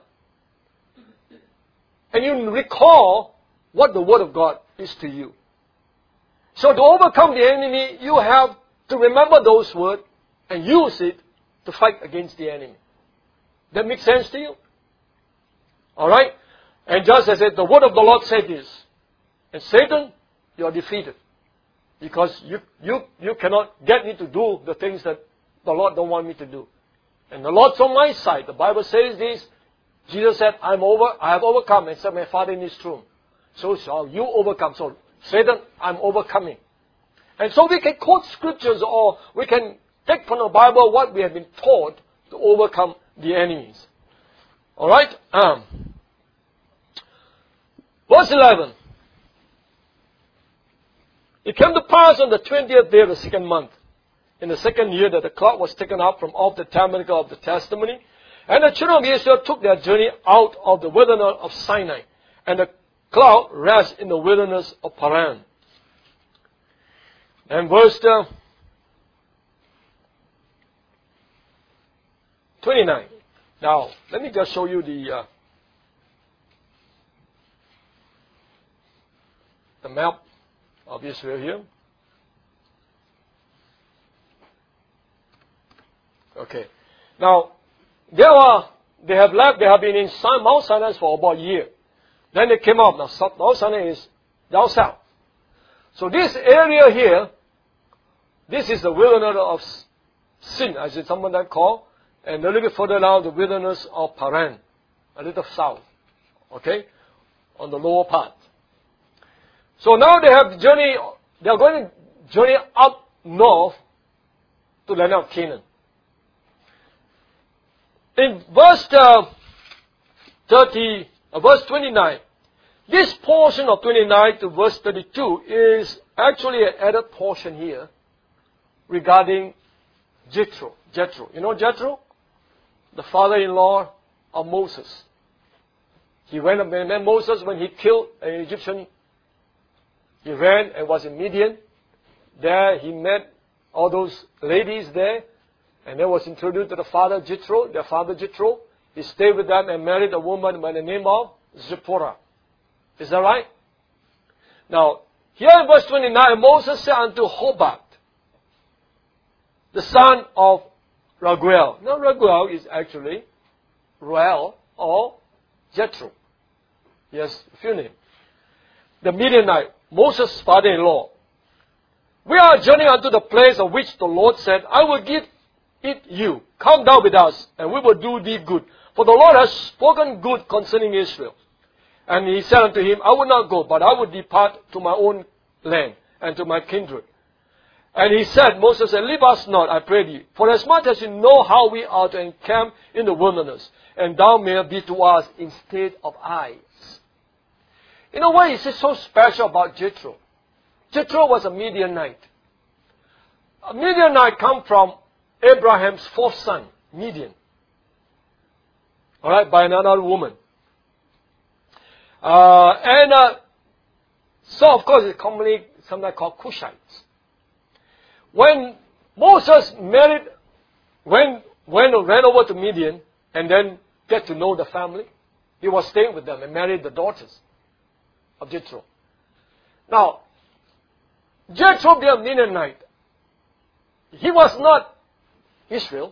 and you recall what the Word of God is to you. So to overcome the enemy, you have to remember those words and use it to fight against the enemy. That makes sense to you? Alright? And just as it, the Word of the Lord said this, and Satan, you are defeated. Because you, you, you cannot get me to do the things that the Lord don't want me to do. And the Lord's on my side. The Bible says this. Jesus said, I'm over, I have overcome and set my Father in His throne. So shall you overcome. So, Satan, I'm overcoming. And so we can quote scriptures or we can take from the Bible what we have been taught to overcome the enemies. Alright? Um, verse eleven. It came to pass on the twentieth day of the second month, in the second year, that the cloud was taken up from off the tabernacle of the testimony. And the children of Israel took their journey out of the wilderness of Sinai. And the cloud rested in the wilderness of Paran. And verse uh, twenty-nine. Now, let me just show you the uh, the map of Israel here. Okay. Now, they are they have left. They have been in Mount Sinai for about a year. Then they came out. Now, Mount Sinai is down south. So this area here, this is the wilderness of Sin, as it's someone that call, and a little bit further down, the wilderness of Paran, a little south. Okay, on the lower part. So now they have journey. They are going to journey up north to the land of Canaan. In verse uh, thirty, uh, verse twenty-nine, this portion of twenty-nine to verse thirty-two is actually an added portion here regarding Jethro. Jethro, you know Jethro, the father-in-law of Moses. He went and met Moses when he killed an Egyptian. He ran and was in Midian. There he met all those ladies there. And then was introduced to the father Jethro, their father Jethro. He stayed with them and married a woman by the name of Zipporah. Is that right? Now, here in verse twenty-nine, Moses said unto Hobab, the son of Raguel. Now, Raguel is actually Ruel or Jethro. He has a few names. The Midianite, Moses' father-in-law. We are journeying unto the place of which the Lord said, I will give it you. Come down with us, and we will do thee good. For the Lord has spoken good concerning Israel. And he said unto him, I will not go, but I will depart to my own land and to my kindred. And he said, Moses said, leave us not, I pray thee, for as much as you know how we are to encamp in the wilderness, and thou mayest be to us instead of eyes. You know what is so special about Jethro? Jethro was a Midianite. A Midianite come from Abraham's fourth son, Midian. Alright, by another woman. Uh, and uh, so, of course, it's commonly sometimes called Cushites. When Moses married, when, when ran over to Midian and then get to know the family, he was staying with them and married the daughters of Jethro. Now, Jethro being a Midianite, he was not Israel,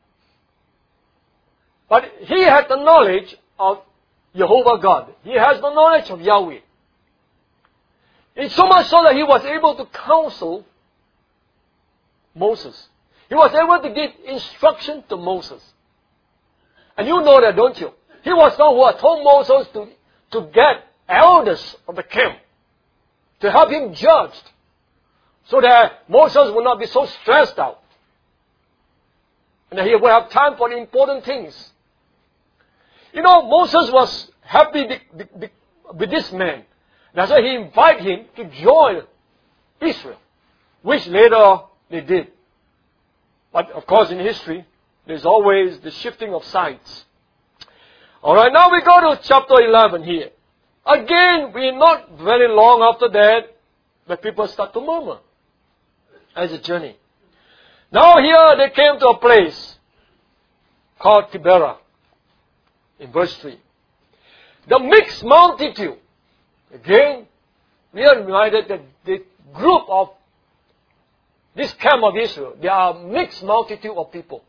but he had the knowledge of Jehovah God. He has the knowledge of Yahweh. It's so much so that he was able to counsel Moses. He was able to give instruction to Moses. And you know that, don't you? He was the one who had told Moses to, to get elders of the camp to help him judge, so that Moses would not be so stressed out. And that he would have time for the important things. You know, Moses was happy with this man. That's why he invited him to join Israel, which later they did. But of course in history, there's always the shifting of sides. Alright, now we go to chapter eleven here. Again, we're not very long after that, that people start to murmur. as a journey. Now here they came to a place called Tibera in verse three. The mixed multitude. Again, we are reminded that the group of this camp of Israel, they are a mixed multitude of people.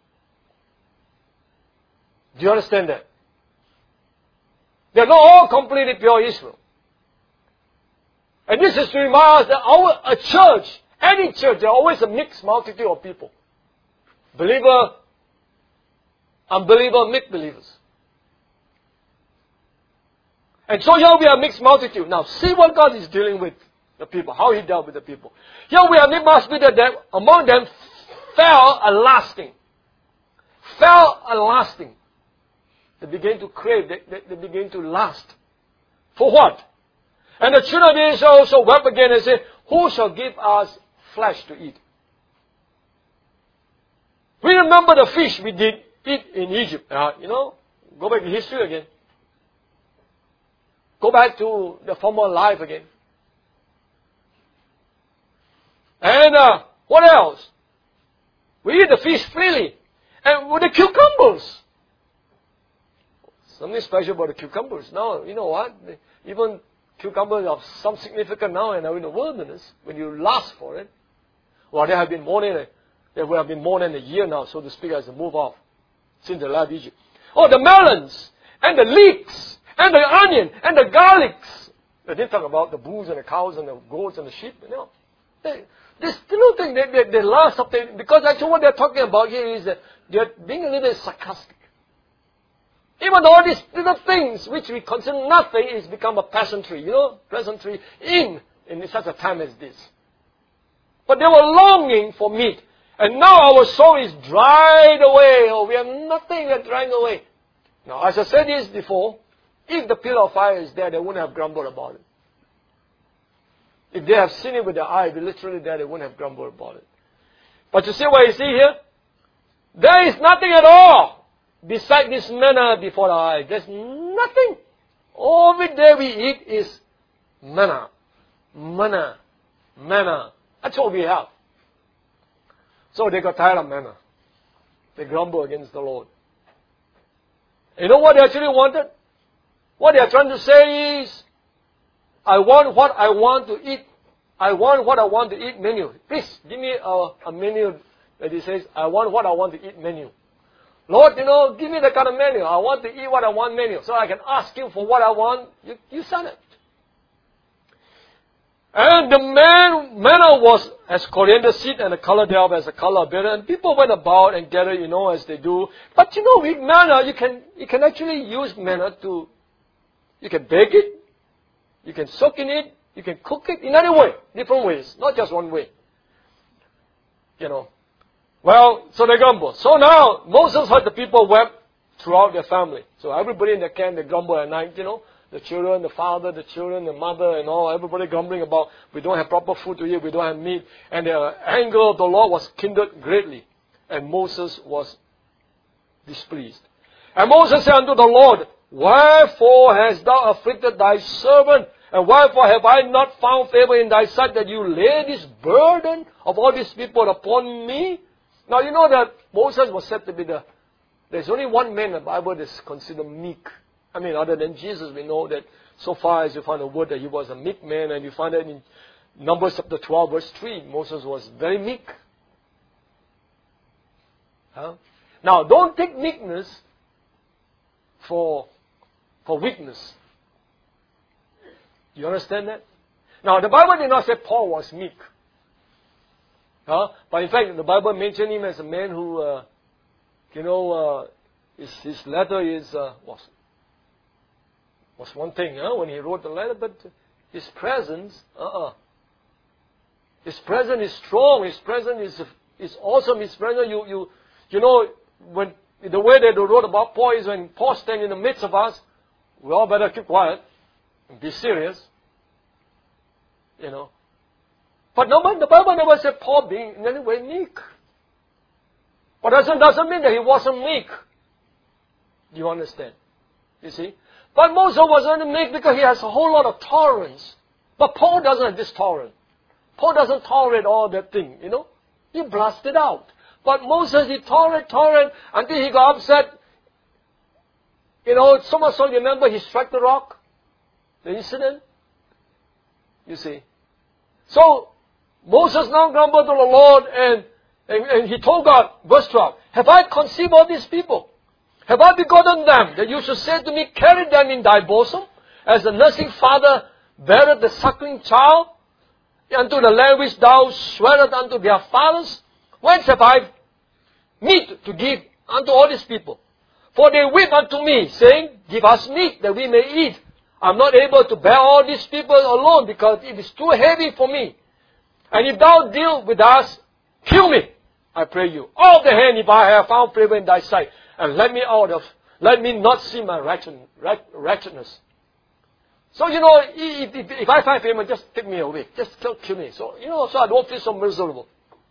Do you understand that? They are not all completely pure Israel. And this is to remind us that our a church, any church, there are always a mixed multitude of people. Believer, unbeliever, mixed believers. And so here we are a mixed multitude. Now see what God is dealing with the people, how He dealt with the people. Here we are mixed multitude that among them fell a lasting. Fell a lasting. They began to crave, they, they, they began to last. For what? And the children of Israel also wept again and said, who shall give us flesh to eat? We remember the fish we did eat in Egypt. Uh, you know, go back to history again. Go back to the former life again. And uh, what else? We eat the fish freely. And with the cucumbers. Something special about the cucumbers. Now, you know what? Even cucumbers are some significant now and are in the wilderness. When you last for it. Well, they have been more than a, they would have been more than a year now, so to speak, as they move off since they left Egypt. Oh, the melons and the leeks and the onion and the garlics. They didn't talk about the bulls and the cows and the goats and the sheep. You know, they, this little thing, they, they, they last something, because actually what they're talking about here is that they're being a little bit sarcastic. Even all these little things which we consider nothing is become a pleasantry, you know, pleasantry in, in such a time as this. But they were longing for meat. And now our soul is dried away. Oh, we have nothing, we are drying away. Now, as I said this before, if the pillar of fire is there, they wouldn't have grumbled about it. If they have seen it with their eye, they're literally there, they wouldn't have grumbled about it. But you see what you see here? There is nothing at all beside this manna before our eyes. There's nothing. All every day we eat is manna. Manna. Manna. That's all we have. So they got tired of manna. They grumble against the Lord. You know what they actually wanted? What they are trying to say is, I want what I want to eat. I want what I want to eat menu. Please, give me a, a menu that he says, I want what I want to eat menu. Lord, you know, give me the kind of menu. I want to eat what I want menu. So I can ask Him for what I want. You, you send it. And the man, manna was as coriander seed, and the color thereof as the color of bitter. And people went about and gathered, you know, as they do. But you know, with manna, you can, you can actually use manna to, you can bake it, you can soak in it, you can cook it in any way, different ways, not just one way. You know. Well, so they grumbled. So now, Moses heard the people wept throughout their family. So everybody in the camp, they grumbled at night, you know. The children, the father, the children, the mother, and all, everybody grumbling about, we don't have proper food to eat, we don't have meat. And the anger of the Lord was kindled greatly. And Moses was displeased. And Moses said unto the Lord, wherefore hast thou afflicted thy servant? And wherefore have I not found favor in thy sight that you lay this burden of all these people upon me? Now you know that Moses was said to be the, there's only one man in the Bible that's considered meek. I mean, other than Jesus, we know that so far as you find a word that he was a meek man, and you find that in Numbers chapter twelve, verse three, Moses was very meek. Huh? Now, don't take meekness for, for weakness. You understand that? Now, the Bible did not say Paul was meek. Huh? But in fact, the Bible mentioned him as a man who, uh, you know, uh, his, his letter is, uh, was, was one thing, huh, when he wrote the letter, but his presence, uh-uh. His presence is strong, his presence is, is awesome, his presence, you, you, you know, when, the way they wrote about Paul is when Paul stands in the midst of us, we all better keep quiet and be serious, you know. But nobody, the Bible never said Paul being in any way meek. But that doesn't mean that he wasn't meek. Do you understand? You see? But Moses wasn't meek because he has a whole lot of tolerance. But Paul doesn't have this tolerance. Paul doesn't tolerate all that thing, you know. He blasts it out. But Moses, he tolerated, tolerated, until he got upset. You know, so much so, remember, he struck the rock? The incident? You see. So, Moses now grumbled to the Lord, and, and, and he told God, verse twelve, have I conceived all these people? Have I begotten them, that you should say to me, carry them in thy bosom, as the nursing father beareth the suckling child, unto the land which thou swearest unto their fathers? Whence have I meat to give unto all these people? For they weep unto me, saying, give us meat that we may eat. I am not able to bear all these people alone, because it is too heavy for me. And if thou deal with us, kill me, I pray you. Off the hand, if I have found favor in thy sight, and let me out of, let me not see my wretched, wretchedness. So, you know, if, if, if I find favor, just take me away. Just kill, kill me. So, you know, so I don't feel so miserable.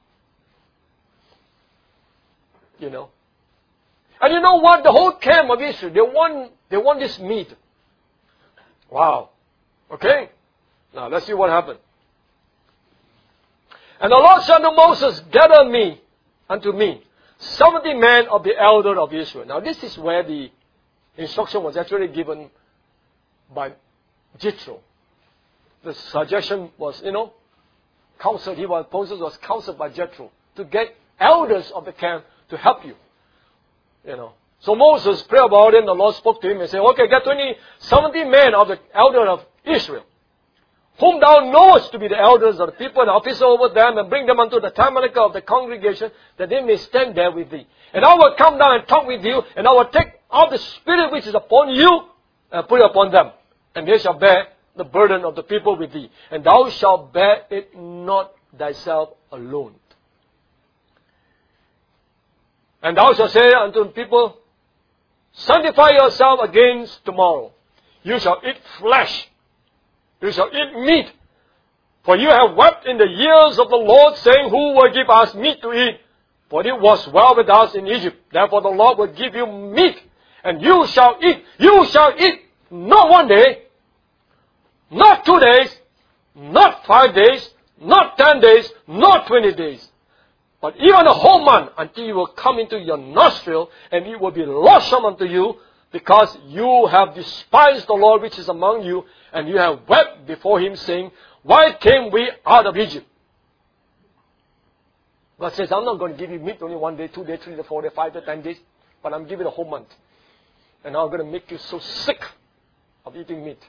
You know. And you know what? The whole camp of Israel, they want, they want this meat. Wow. Okay? Now, let's see what happened. And the Lord said to Moses, gather me unto me seventy men of the elder of Israel. Now, this is where the instruction was actually given by Jethro. The suggestion was, you know, counseled. He was, Moses was counseled by Jethro to get elders of the camp to help you. You know. So Moses prayed about it, and the Lord spoke to him and said, okay, get twenty, seventy men of the elder of Israel, whom thou knowest to be the elders of the people and officer over them, and bring them unto the tabernacle of the congregation, that they may stand there with thee. And I will come down and talk with you, and I will take out the spirit which is upon you, and put it upon them. And they shall bear the burden of the people with thee. And thou shalt bear it not thyself alone. And thou shalt say unto the people, sanctify yourself against tomorrow. You shall eat flesh. You shall eat meat. For you have wept in the years of the Lord, saying, who will give us meat to eat? For it was well with us in Egypt. Therefore the Lord will give you meat, and you shall eat. You shall eat not one day, not two days, not five days, not ten days, not twenty days, but even a whole month, until you will come into your nostril, and it will be loathsome unto you, because you have despised the Lord which is among you, and you have wept before him, saying, why came we out of Egypt? God says, I'm not going to give you meat only one day, two days, three days, four days, five days, ten days, but I'm giving you a whole month. And I'm going to make you so sick of eating meat.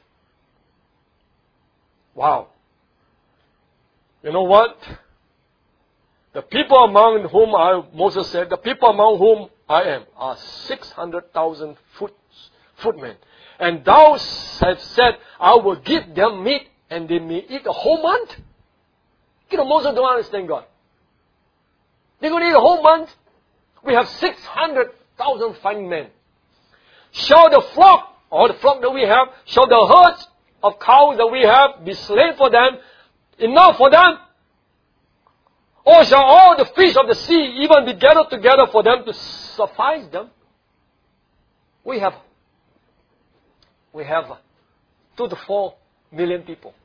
Wow. You know what? The people among whom I, Moses said, the people among whom I am are six hundred thousand foot, footmen. And thou hast said, I will give them meat, and they may eat a whole month? You know, Moses don't understand God. They're going to eat a whole month? We have six hundred thousand fighting men. Shall the flock, or the flock that we have, shall the herds of cows that we have be slain for them, enough for them? Or shall all the fish of the sea even be gathered together for them to suffice them? We have, we have two to four million people.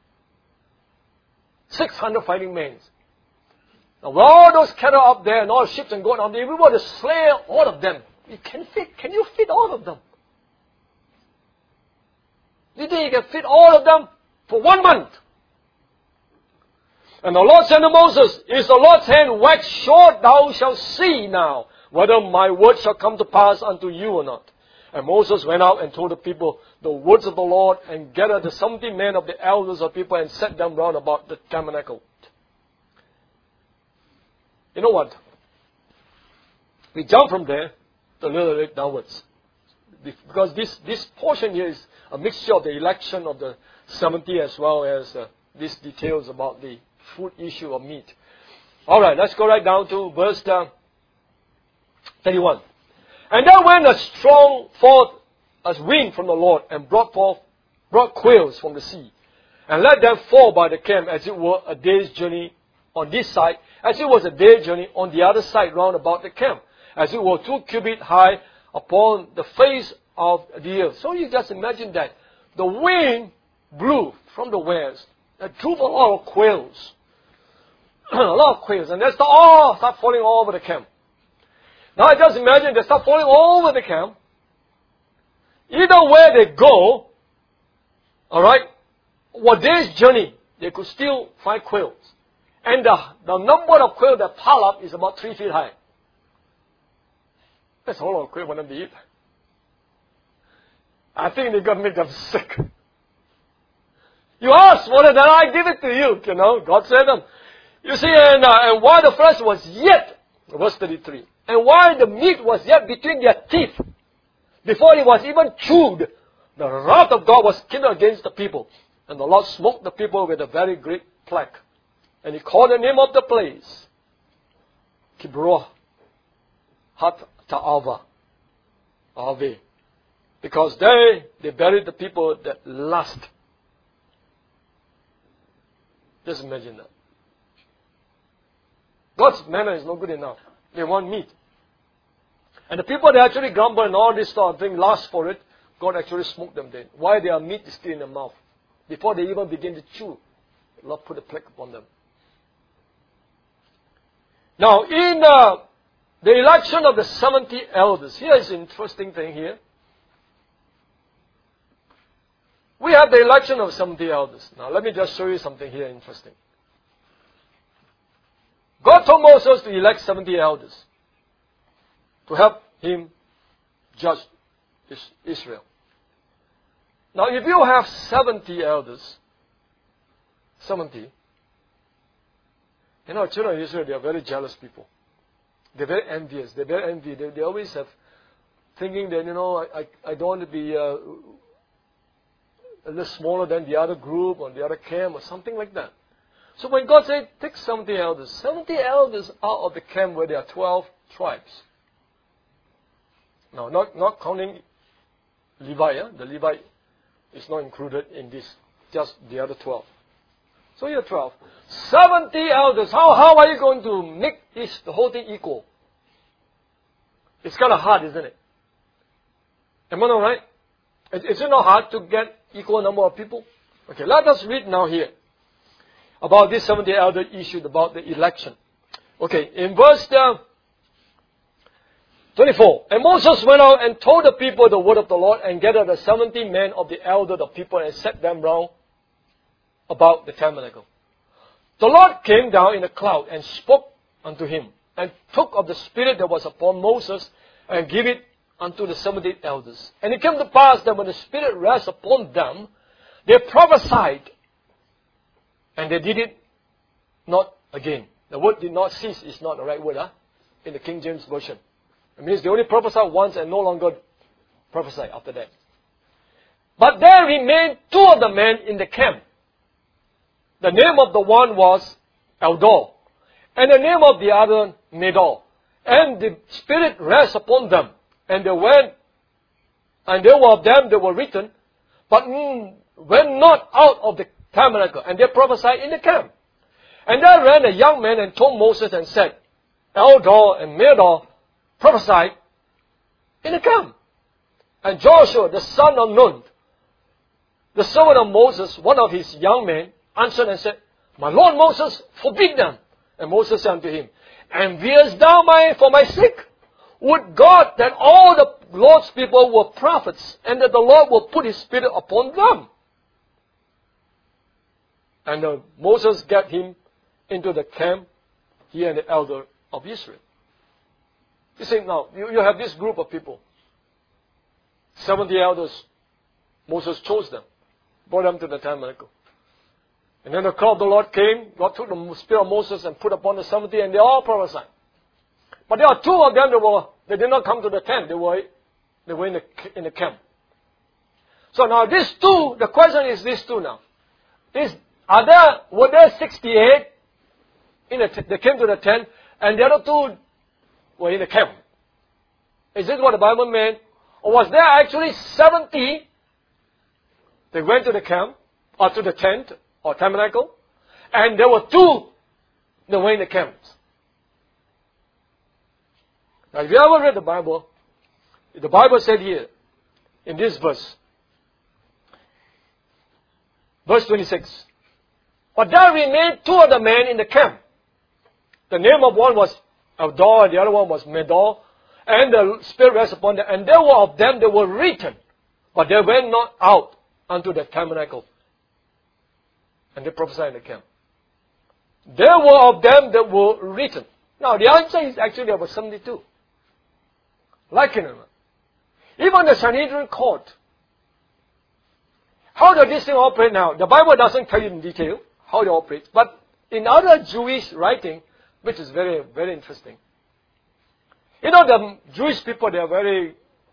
Six hundred fighting men. Now, with all those cattle up there and all the ships and going on there, if we were to slay all of them, you can fit, can you fit all of them? Do you think you can fit all of them for one month? And the Lord said to Moses, is the Lord's hand waxed short? Thou shalt see now whether my word shall come to pass unto you or not. And Moses went out and told the people the words of the Lord, and gathered the seventy men of the elders of people, and set them round about the tabernacle. You know what? We jump from there a little bit downwards. Because this, this portion here is a mixture of the election of the seventy as well as uh, these details about the food issue of meat. Alright, let's go right down to verse uh, thirty-one. And there went a strong forth as wind from the Lord, and brought forth, brought quails from the sea, and let them fall by the camp, as it were a day's journey on this side, as it was a day's journey on the other side round about the camp, as it were two cubits high upon the face of the earth. So you just imagine that the wind blew from the west, that drew a lot of quails a lot of quails, and they start all start falling all over the camp. Now I just imagine they start falling all over the camp. Either way they go, all right, one day's journey, they could still find quails. And the, the number of quails that pile up is about three feet high. That's a whole lot of quail for them to eat. I think they're going to make them sick. You ask for it, then I give it to you. You know, God said them. You see, and, uh, and while the flesh was yet, verse thirty-three, and while the meat was yet between their teeth, before it was even chewed, the wrath of God was kindled against the people. And the Lord smote the people with a very great plague. And He called the name of the place Kibroth Hattaavah, Ave, because they they buried the people that lust. Just imagine that. God's manner is not good enough. They want meat. And the people that actually grumble and all this sort of thing, lust for it, God actually smoked them dead. Why their meat is still in their mouth? Before they even begin to chew, the Lord put a plague upon them. Now, in uh, the election of the seventy elders, here is an interesting thing here. We have the election of seventy elders. Now, let me just show you something here interesting. God told Moses to elect seventy elders to help him judge Israel. Now, if you have seventy elders, seventy, you know, children of Israel, they are very jealous people. They're very envious. They're very envy. They, they always have thinking that, you know, I, I, I don't want to be uh, a little smaller than the other group or the other camp or something like that. So when God said, take seventy elders, seventy elders out of the camp where there are twelve tribes. Now, not, not counting Levi, yeah? The Levi is not included in this, just the other twelve. So you're twelve. seventy elders. How, how are you going to make this, the whole thing equal? It's kind of hard, isn't it? Am I not right? Is it not hard to get equal number of people? Okay, let us read now here about this seventy elder issue about the election. Okay, in verse uh, twenty-four. And Moses went out and told the people the word of the Lord, and gathered the seventy men of the elder of the people, and set them round about the tabernacle. The Lord came down in a cloud and spoke unto him, and took of the Spirit that was upon Moses, and gave it unto the seventy elders. And it came to pass that when the Spirit rests upon them, they prophesied, and they did it not again. The word did not cease is not the right word, huh? In the King James Version. It means they only prophesied once and no longer prophesy after that. But there remained two of the men in the camp. The name of the one was Eldor, and the name of the other Medor. And the Spirit rests upon them. And they went, and there were of them that were written, but mm, went not out of the tabernacle, and they prophesied in the camp. And there ran a young man and told Moses and said, Eldor and Medor prophesied in the camp. And Joshua, the son of Nun, the servant of Moses, one of his young men, answered and said, My Lord Moses, forbid them. And Moses said unto him, Enviest thou my, for my sake? Would God that all the Lord's people were prophets, and that the Lord will put His Spirit upon them? And uh, Moses got him into the camp, he and the elder of Israel. You see, now, you, you have this group of people. seventy elders. Moses chose them, brought them to the tabernacle. And then the cloud of the Lord came, God took the Spirit of Moses and put upon the seventy, and they all prophesied. But there are two of them that were, they did not come to the tent. They were, they were in the, in the camp. So now these two, the question is these two now. Is, are there, were there sixty-eight in the, they came to the tent, and the other two were in the camp? Is this what the Bible meant? Or was there actually seventy that went to the camp, or to the tent, or tabernacle, and there were two that were in the camps? Now, if you ever read the Bible, the Bible said here, in this verse, verse twenty-six, but there remained two of the men in the camp. The name of one was Eldor, and the other one was Medor. And the Spirit rested upon them. And there were of them that were written, but they went not out unto the tabernacle. And they prophesied in the camp. There were of them that were written. Now, the answer is actually there were seventy-two. Like it or not. Even the Sanhedrin court. How does this thing operate now? The Bible doesn't tell you in detail how it operates. But in other Jewish writing, which is very, very interesting. You know, the Jewish people, they are very,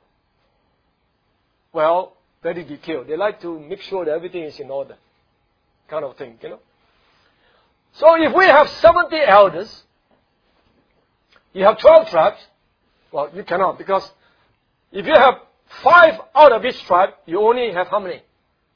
well, very detailed. They like to make sure that everything is in order. Kind of thing, you know. So if we have seventy elders, you have twelve tribes. Well, you cannot, because if you have five out of each tribe, you only have how many?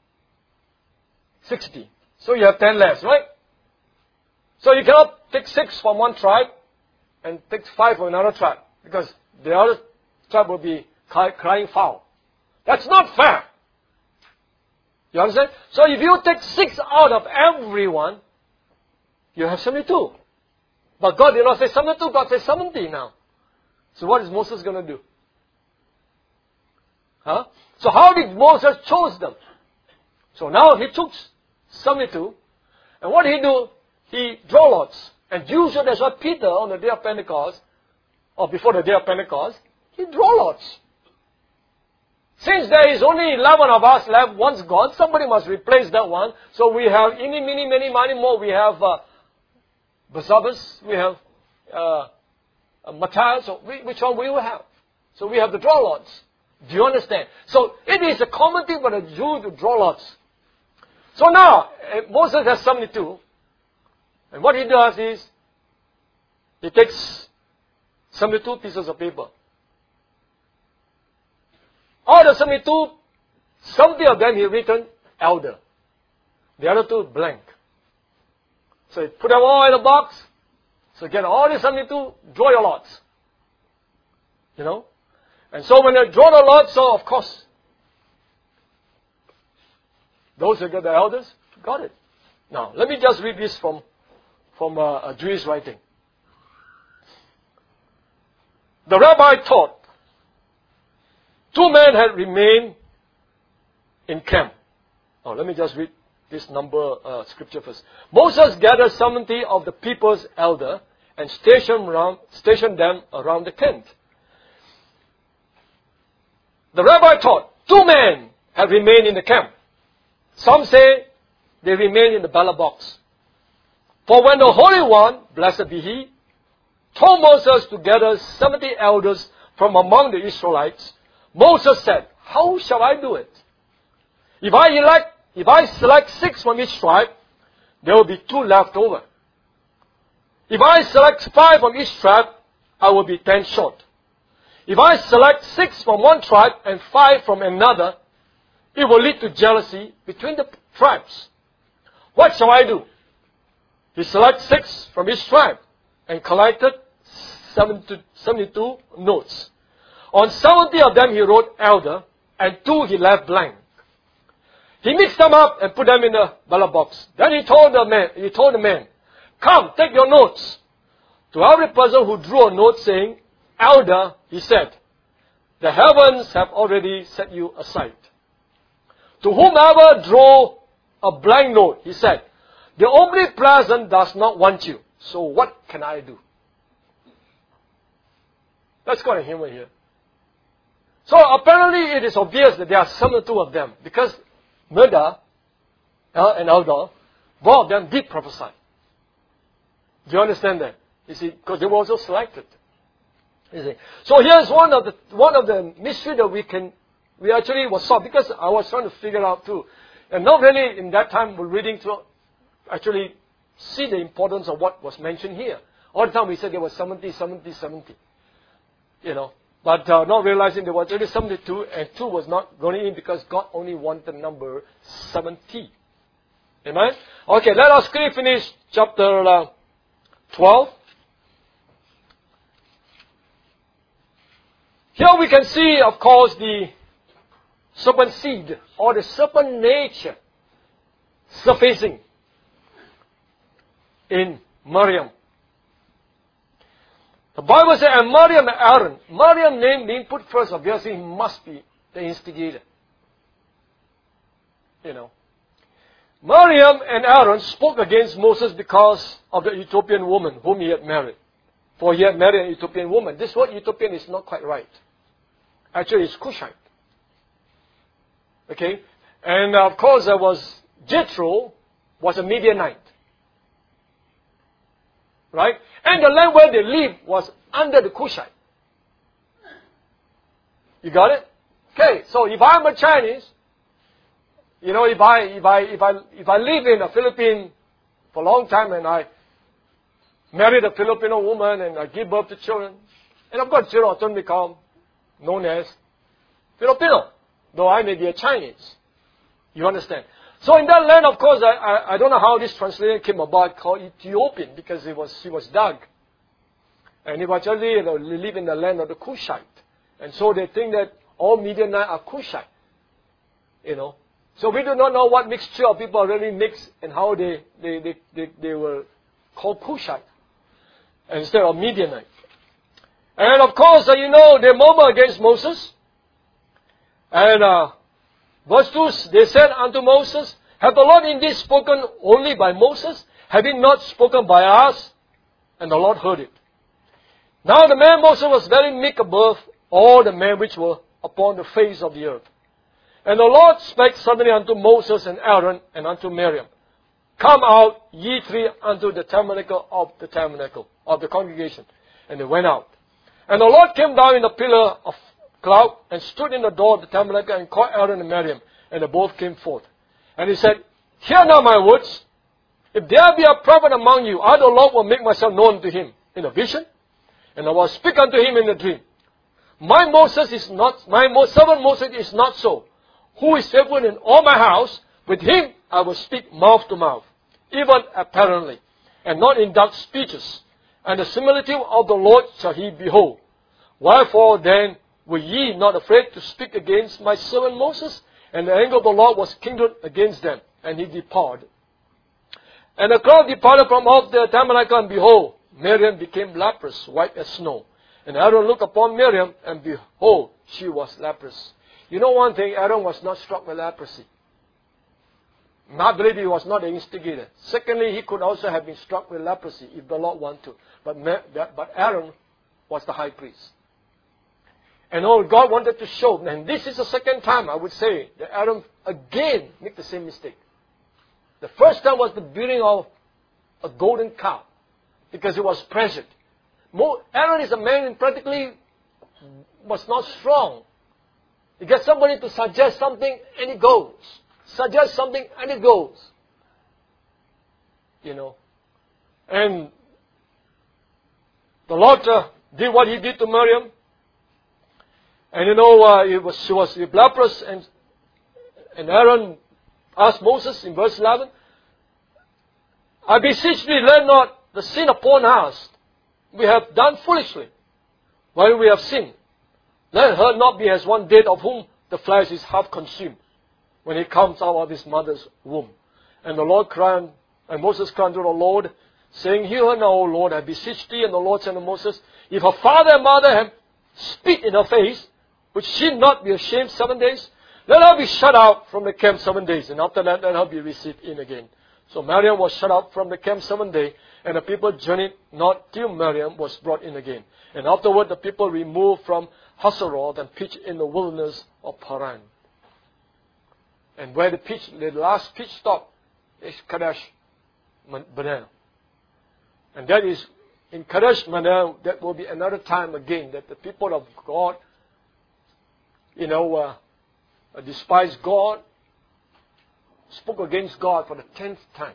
sixty. So you have ten less, right? So you cannot take six from one tribe and take five from another tribe, because the other tribe will be crying foul. That's not fair. You understand? So if you take six out of everyone, you have seventy-two. But God did not say seventy-two, God says seventy now. So what is Moses going to do? Huh? So how did Moses choose them? So now he took seventy-two, and what did he do? He draw lots. And usually that's what Peter on the day of Pentecost, or before the day of Pentecost, he draw lots. Since there is only eleven of us left, one's gone, somebody must replace that one. So we have any, many, many, many more. We have uh, Barsabbas, we have uh, uh, Matthias, so we, which one we will have? So we have the draw lots. Do you understand? So it is a common thing for the Jew to draw lots. So now, uh, Moses has seventy-two. And what he does is, he takes seventy-two pieces of paper. All the seventy-two, seventy of them he written elder. The other two blank. So he put them all in a box. So get all the seventy-two, draw your lots. You know? And so when they draw the lots, so of course, those who get the elders, got it. Now, let me just read this from, from uh, a Jewish writing. The rabbi taught, two men had remained in camp. Oh, let me just read this number uh, scripture first. Moses gathered seventy of the people's elder and stationed, around, stationed them around the tent. The rabbi taught, two men had remained in the camp. Some say they remained in the ballot box. For when the Holy One, blessed be He, told Moses to gather seventy elders from among the Israelites, Moses said, how shall I do it? If I elect, if I select six from each tribe, there will be two left over. If I select five from each tribe, I will be ten short. If I select six from one tribe and five from another, it will lead to jealousy between the tribes. What shall I do? He selected six from each tribe and collected seventy-two notes. On seventy of them he wrote elder, and two he left blank. He mixed them up and put them in the ballot box. Then he told the man, he told the man, come, take your notes. To every person who drew a note saying, elder, he said, the heavens have already set you aside. To whomever drew a blank note, he said, the omnipresent does not want you. So what can I do? Let's go to him here. So apparently it is obvious that there are seventy-two of them, because Murda uh, and Eldor, both of them did prophesy. Do you understand that? You see, because they were also selected. You see. So here's one of the one of the mystery that we can we actually was solved, because I was trying to figure out too, and not really in that time we're reading to actually see the importance of what was mentioned here. All the time we said there was seventy, seventy, seventy. You know. But uh, not realizing there was only seventy-two, and two was not going in because God only wanted the number seventy. Amen? Okay, let us quickly finish chapter uh, twelve. Here we can see, of course, the serpent seed or the serpent nature surfacing in Miriam. The Bible says, and Miriam and Aaron. Miriam's name being put first, obviously, he must be the instigator. You know. Miriam and Aaron spoke against Moses because of the Ethiopian woman whom he had married. For he had married an Ethiopian woman. This word Ethiopian is not quite right. Actually, it's Cushite. Okay? And of course, there was Jethro was a Midianite. Right? And the land where they lived was under the Cushite. You got it? Okay, so if I'm a Chinese, you know, if I if I if I if I live in the Philippines for a long time and I married a Filipino woman and I give birth to children, and of course children often become known as Filipino, though I may be a Chinese. You understand? So in that land, of course, I, I, I don't know how this translation came about, called Ethiopian, because it was, it was dug. And it was actually, you know, they live in the land of the Cushite. And so they think that all Midianites are Cushite. You know. So we do not know what mixture of people really mixed and how they, they, they, they, they were called Cushite instead of Midianite. And of course, uh, you know, they murmur against Moses. And, uh, Verse two, they said unto Moses, have the Lord indeed spoken only by Moses? Have he not spoken by us? And the Lord heard it. Now the man Moses was very meek above all the men which were upon the face of the earth. And the Lord spake suddenly unto Moses and Aaron and unto Miriam, come out, ye three, unto the tabernacle of the tabernacle, of the congregation. And they went out. And the Lord came down in a pillar of cloud and stood in the door of the tabernacle and called Aaron and Miriam, and they both came forth. And he said, hear now my words. If there be a prophet among you, I the Lord will make myself known to him in a vision, and I will speak unto him in a dream. My Moses is not, my servant Moses is not so, who is faithful in all my house. With him I will speak mouth to mouth, even apparently, and not in dark speeches. And the similitude of the Lord shall he behold. Wherefore then were ye not afraid to speak against my servant Moses? And the anger of the Lord was kindled against them, and he departed. And the cloud departed from off the tabernacle, and behold, Miriam became leprous, white as snow. And Aaron looked upon Miriam, and behold, she was leprous. You know one thing, Aaron was not struck with leprosy. I believe he was not the instigator. Secondly, he could also have been struck with leprosy if the Lord wanted to. But, but Aaron was the high priest. And all God wanted to show, and this is the second time I would say that Aaron again made the same mistake. The first time was the building of a golden calf because he was pressured. Aaron is a man who practically was not strong. You get somebody to suggest something and it goes. Suggest something and it goes. You know. And the Lord uh, did what he did to Miriam. And you know, uh, it was, she was leprous, and, and Aaron asked Moses in verse eleven, I beseech thee, let not the sin upon us. We have done foolishly while we have sinned. Let her not be as one dead of whom the flesh is half consumed when he comes out of his mother's womb. And the Lord cried, and Moses cried to the Lord, saying, hear her now, O Lord, I beseech thee. And the Lord said to Moses, if her father and mother have spit in her face, would she not be ashamed seven days? Let her be shut out from the camp seven days, and after that let her be received in again. So Miriam was shut out from the camp seven days, and the people journeyed not till Miriam was brought in again. And afterward the people removed from Hazeroth and pitched in the wilderness of Paran. And where the pitch, the last pitch stop is Kadesh Barnea. And that is, in Kadesh Barnea, that will be another time again that the people of God you know, uh, despised God, spoke against God for the tenth time.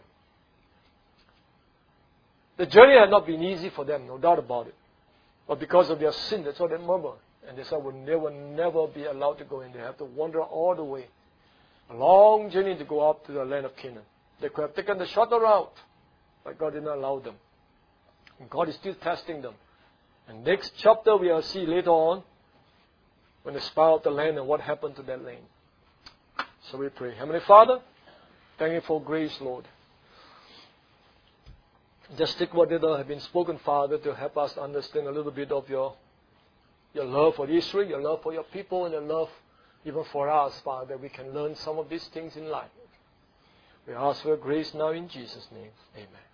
The journey had not been easy for them, no doubt about it. But because of their sin, that's why they murmur. And they said they will never be allowed to go in. They have to wander all the way. A long journey to go up to the land of Canaan. They could have taken the shorter route, but God did not allow them. And God is still testing them. And next chapter we will see later on, when they spy out the land and what happened to that land. So we pray. Heavenly Father, thank you for grace, Lord. Just take what have been spoken, Father, to help us understand a little bit of your, your love for Israel, your love for your people, and your love even for us, Father, that we can learn some of these things in life. We ask for your grace now in Jesus' name. Amen.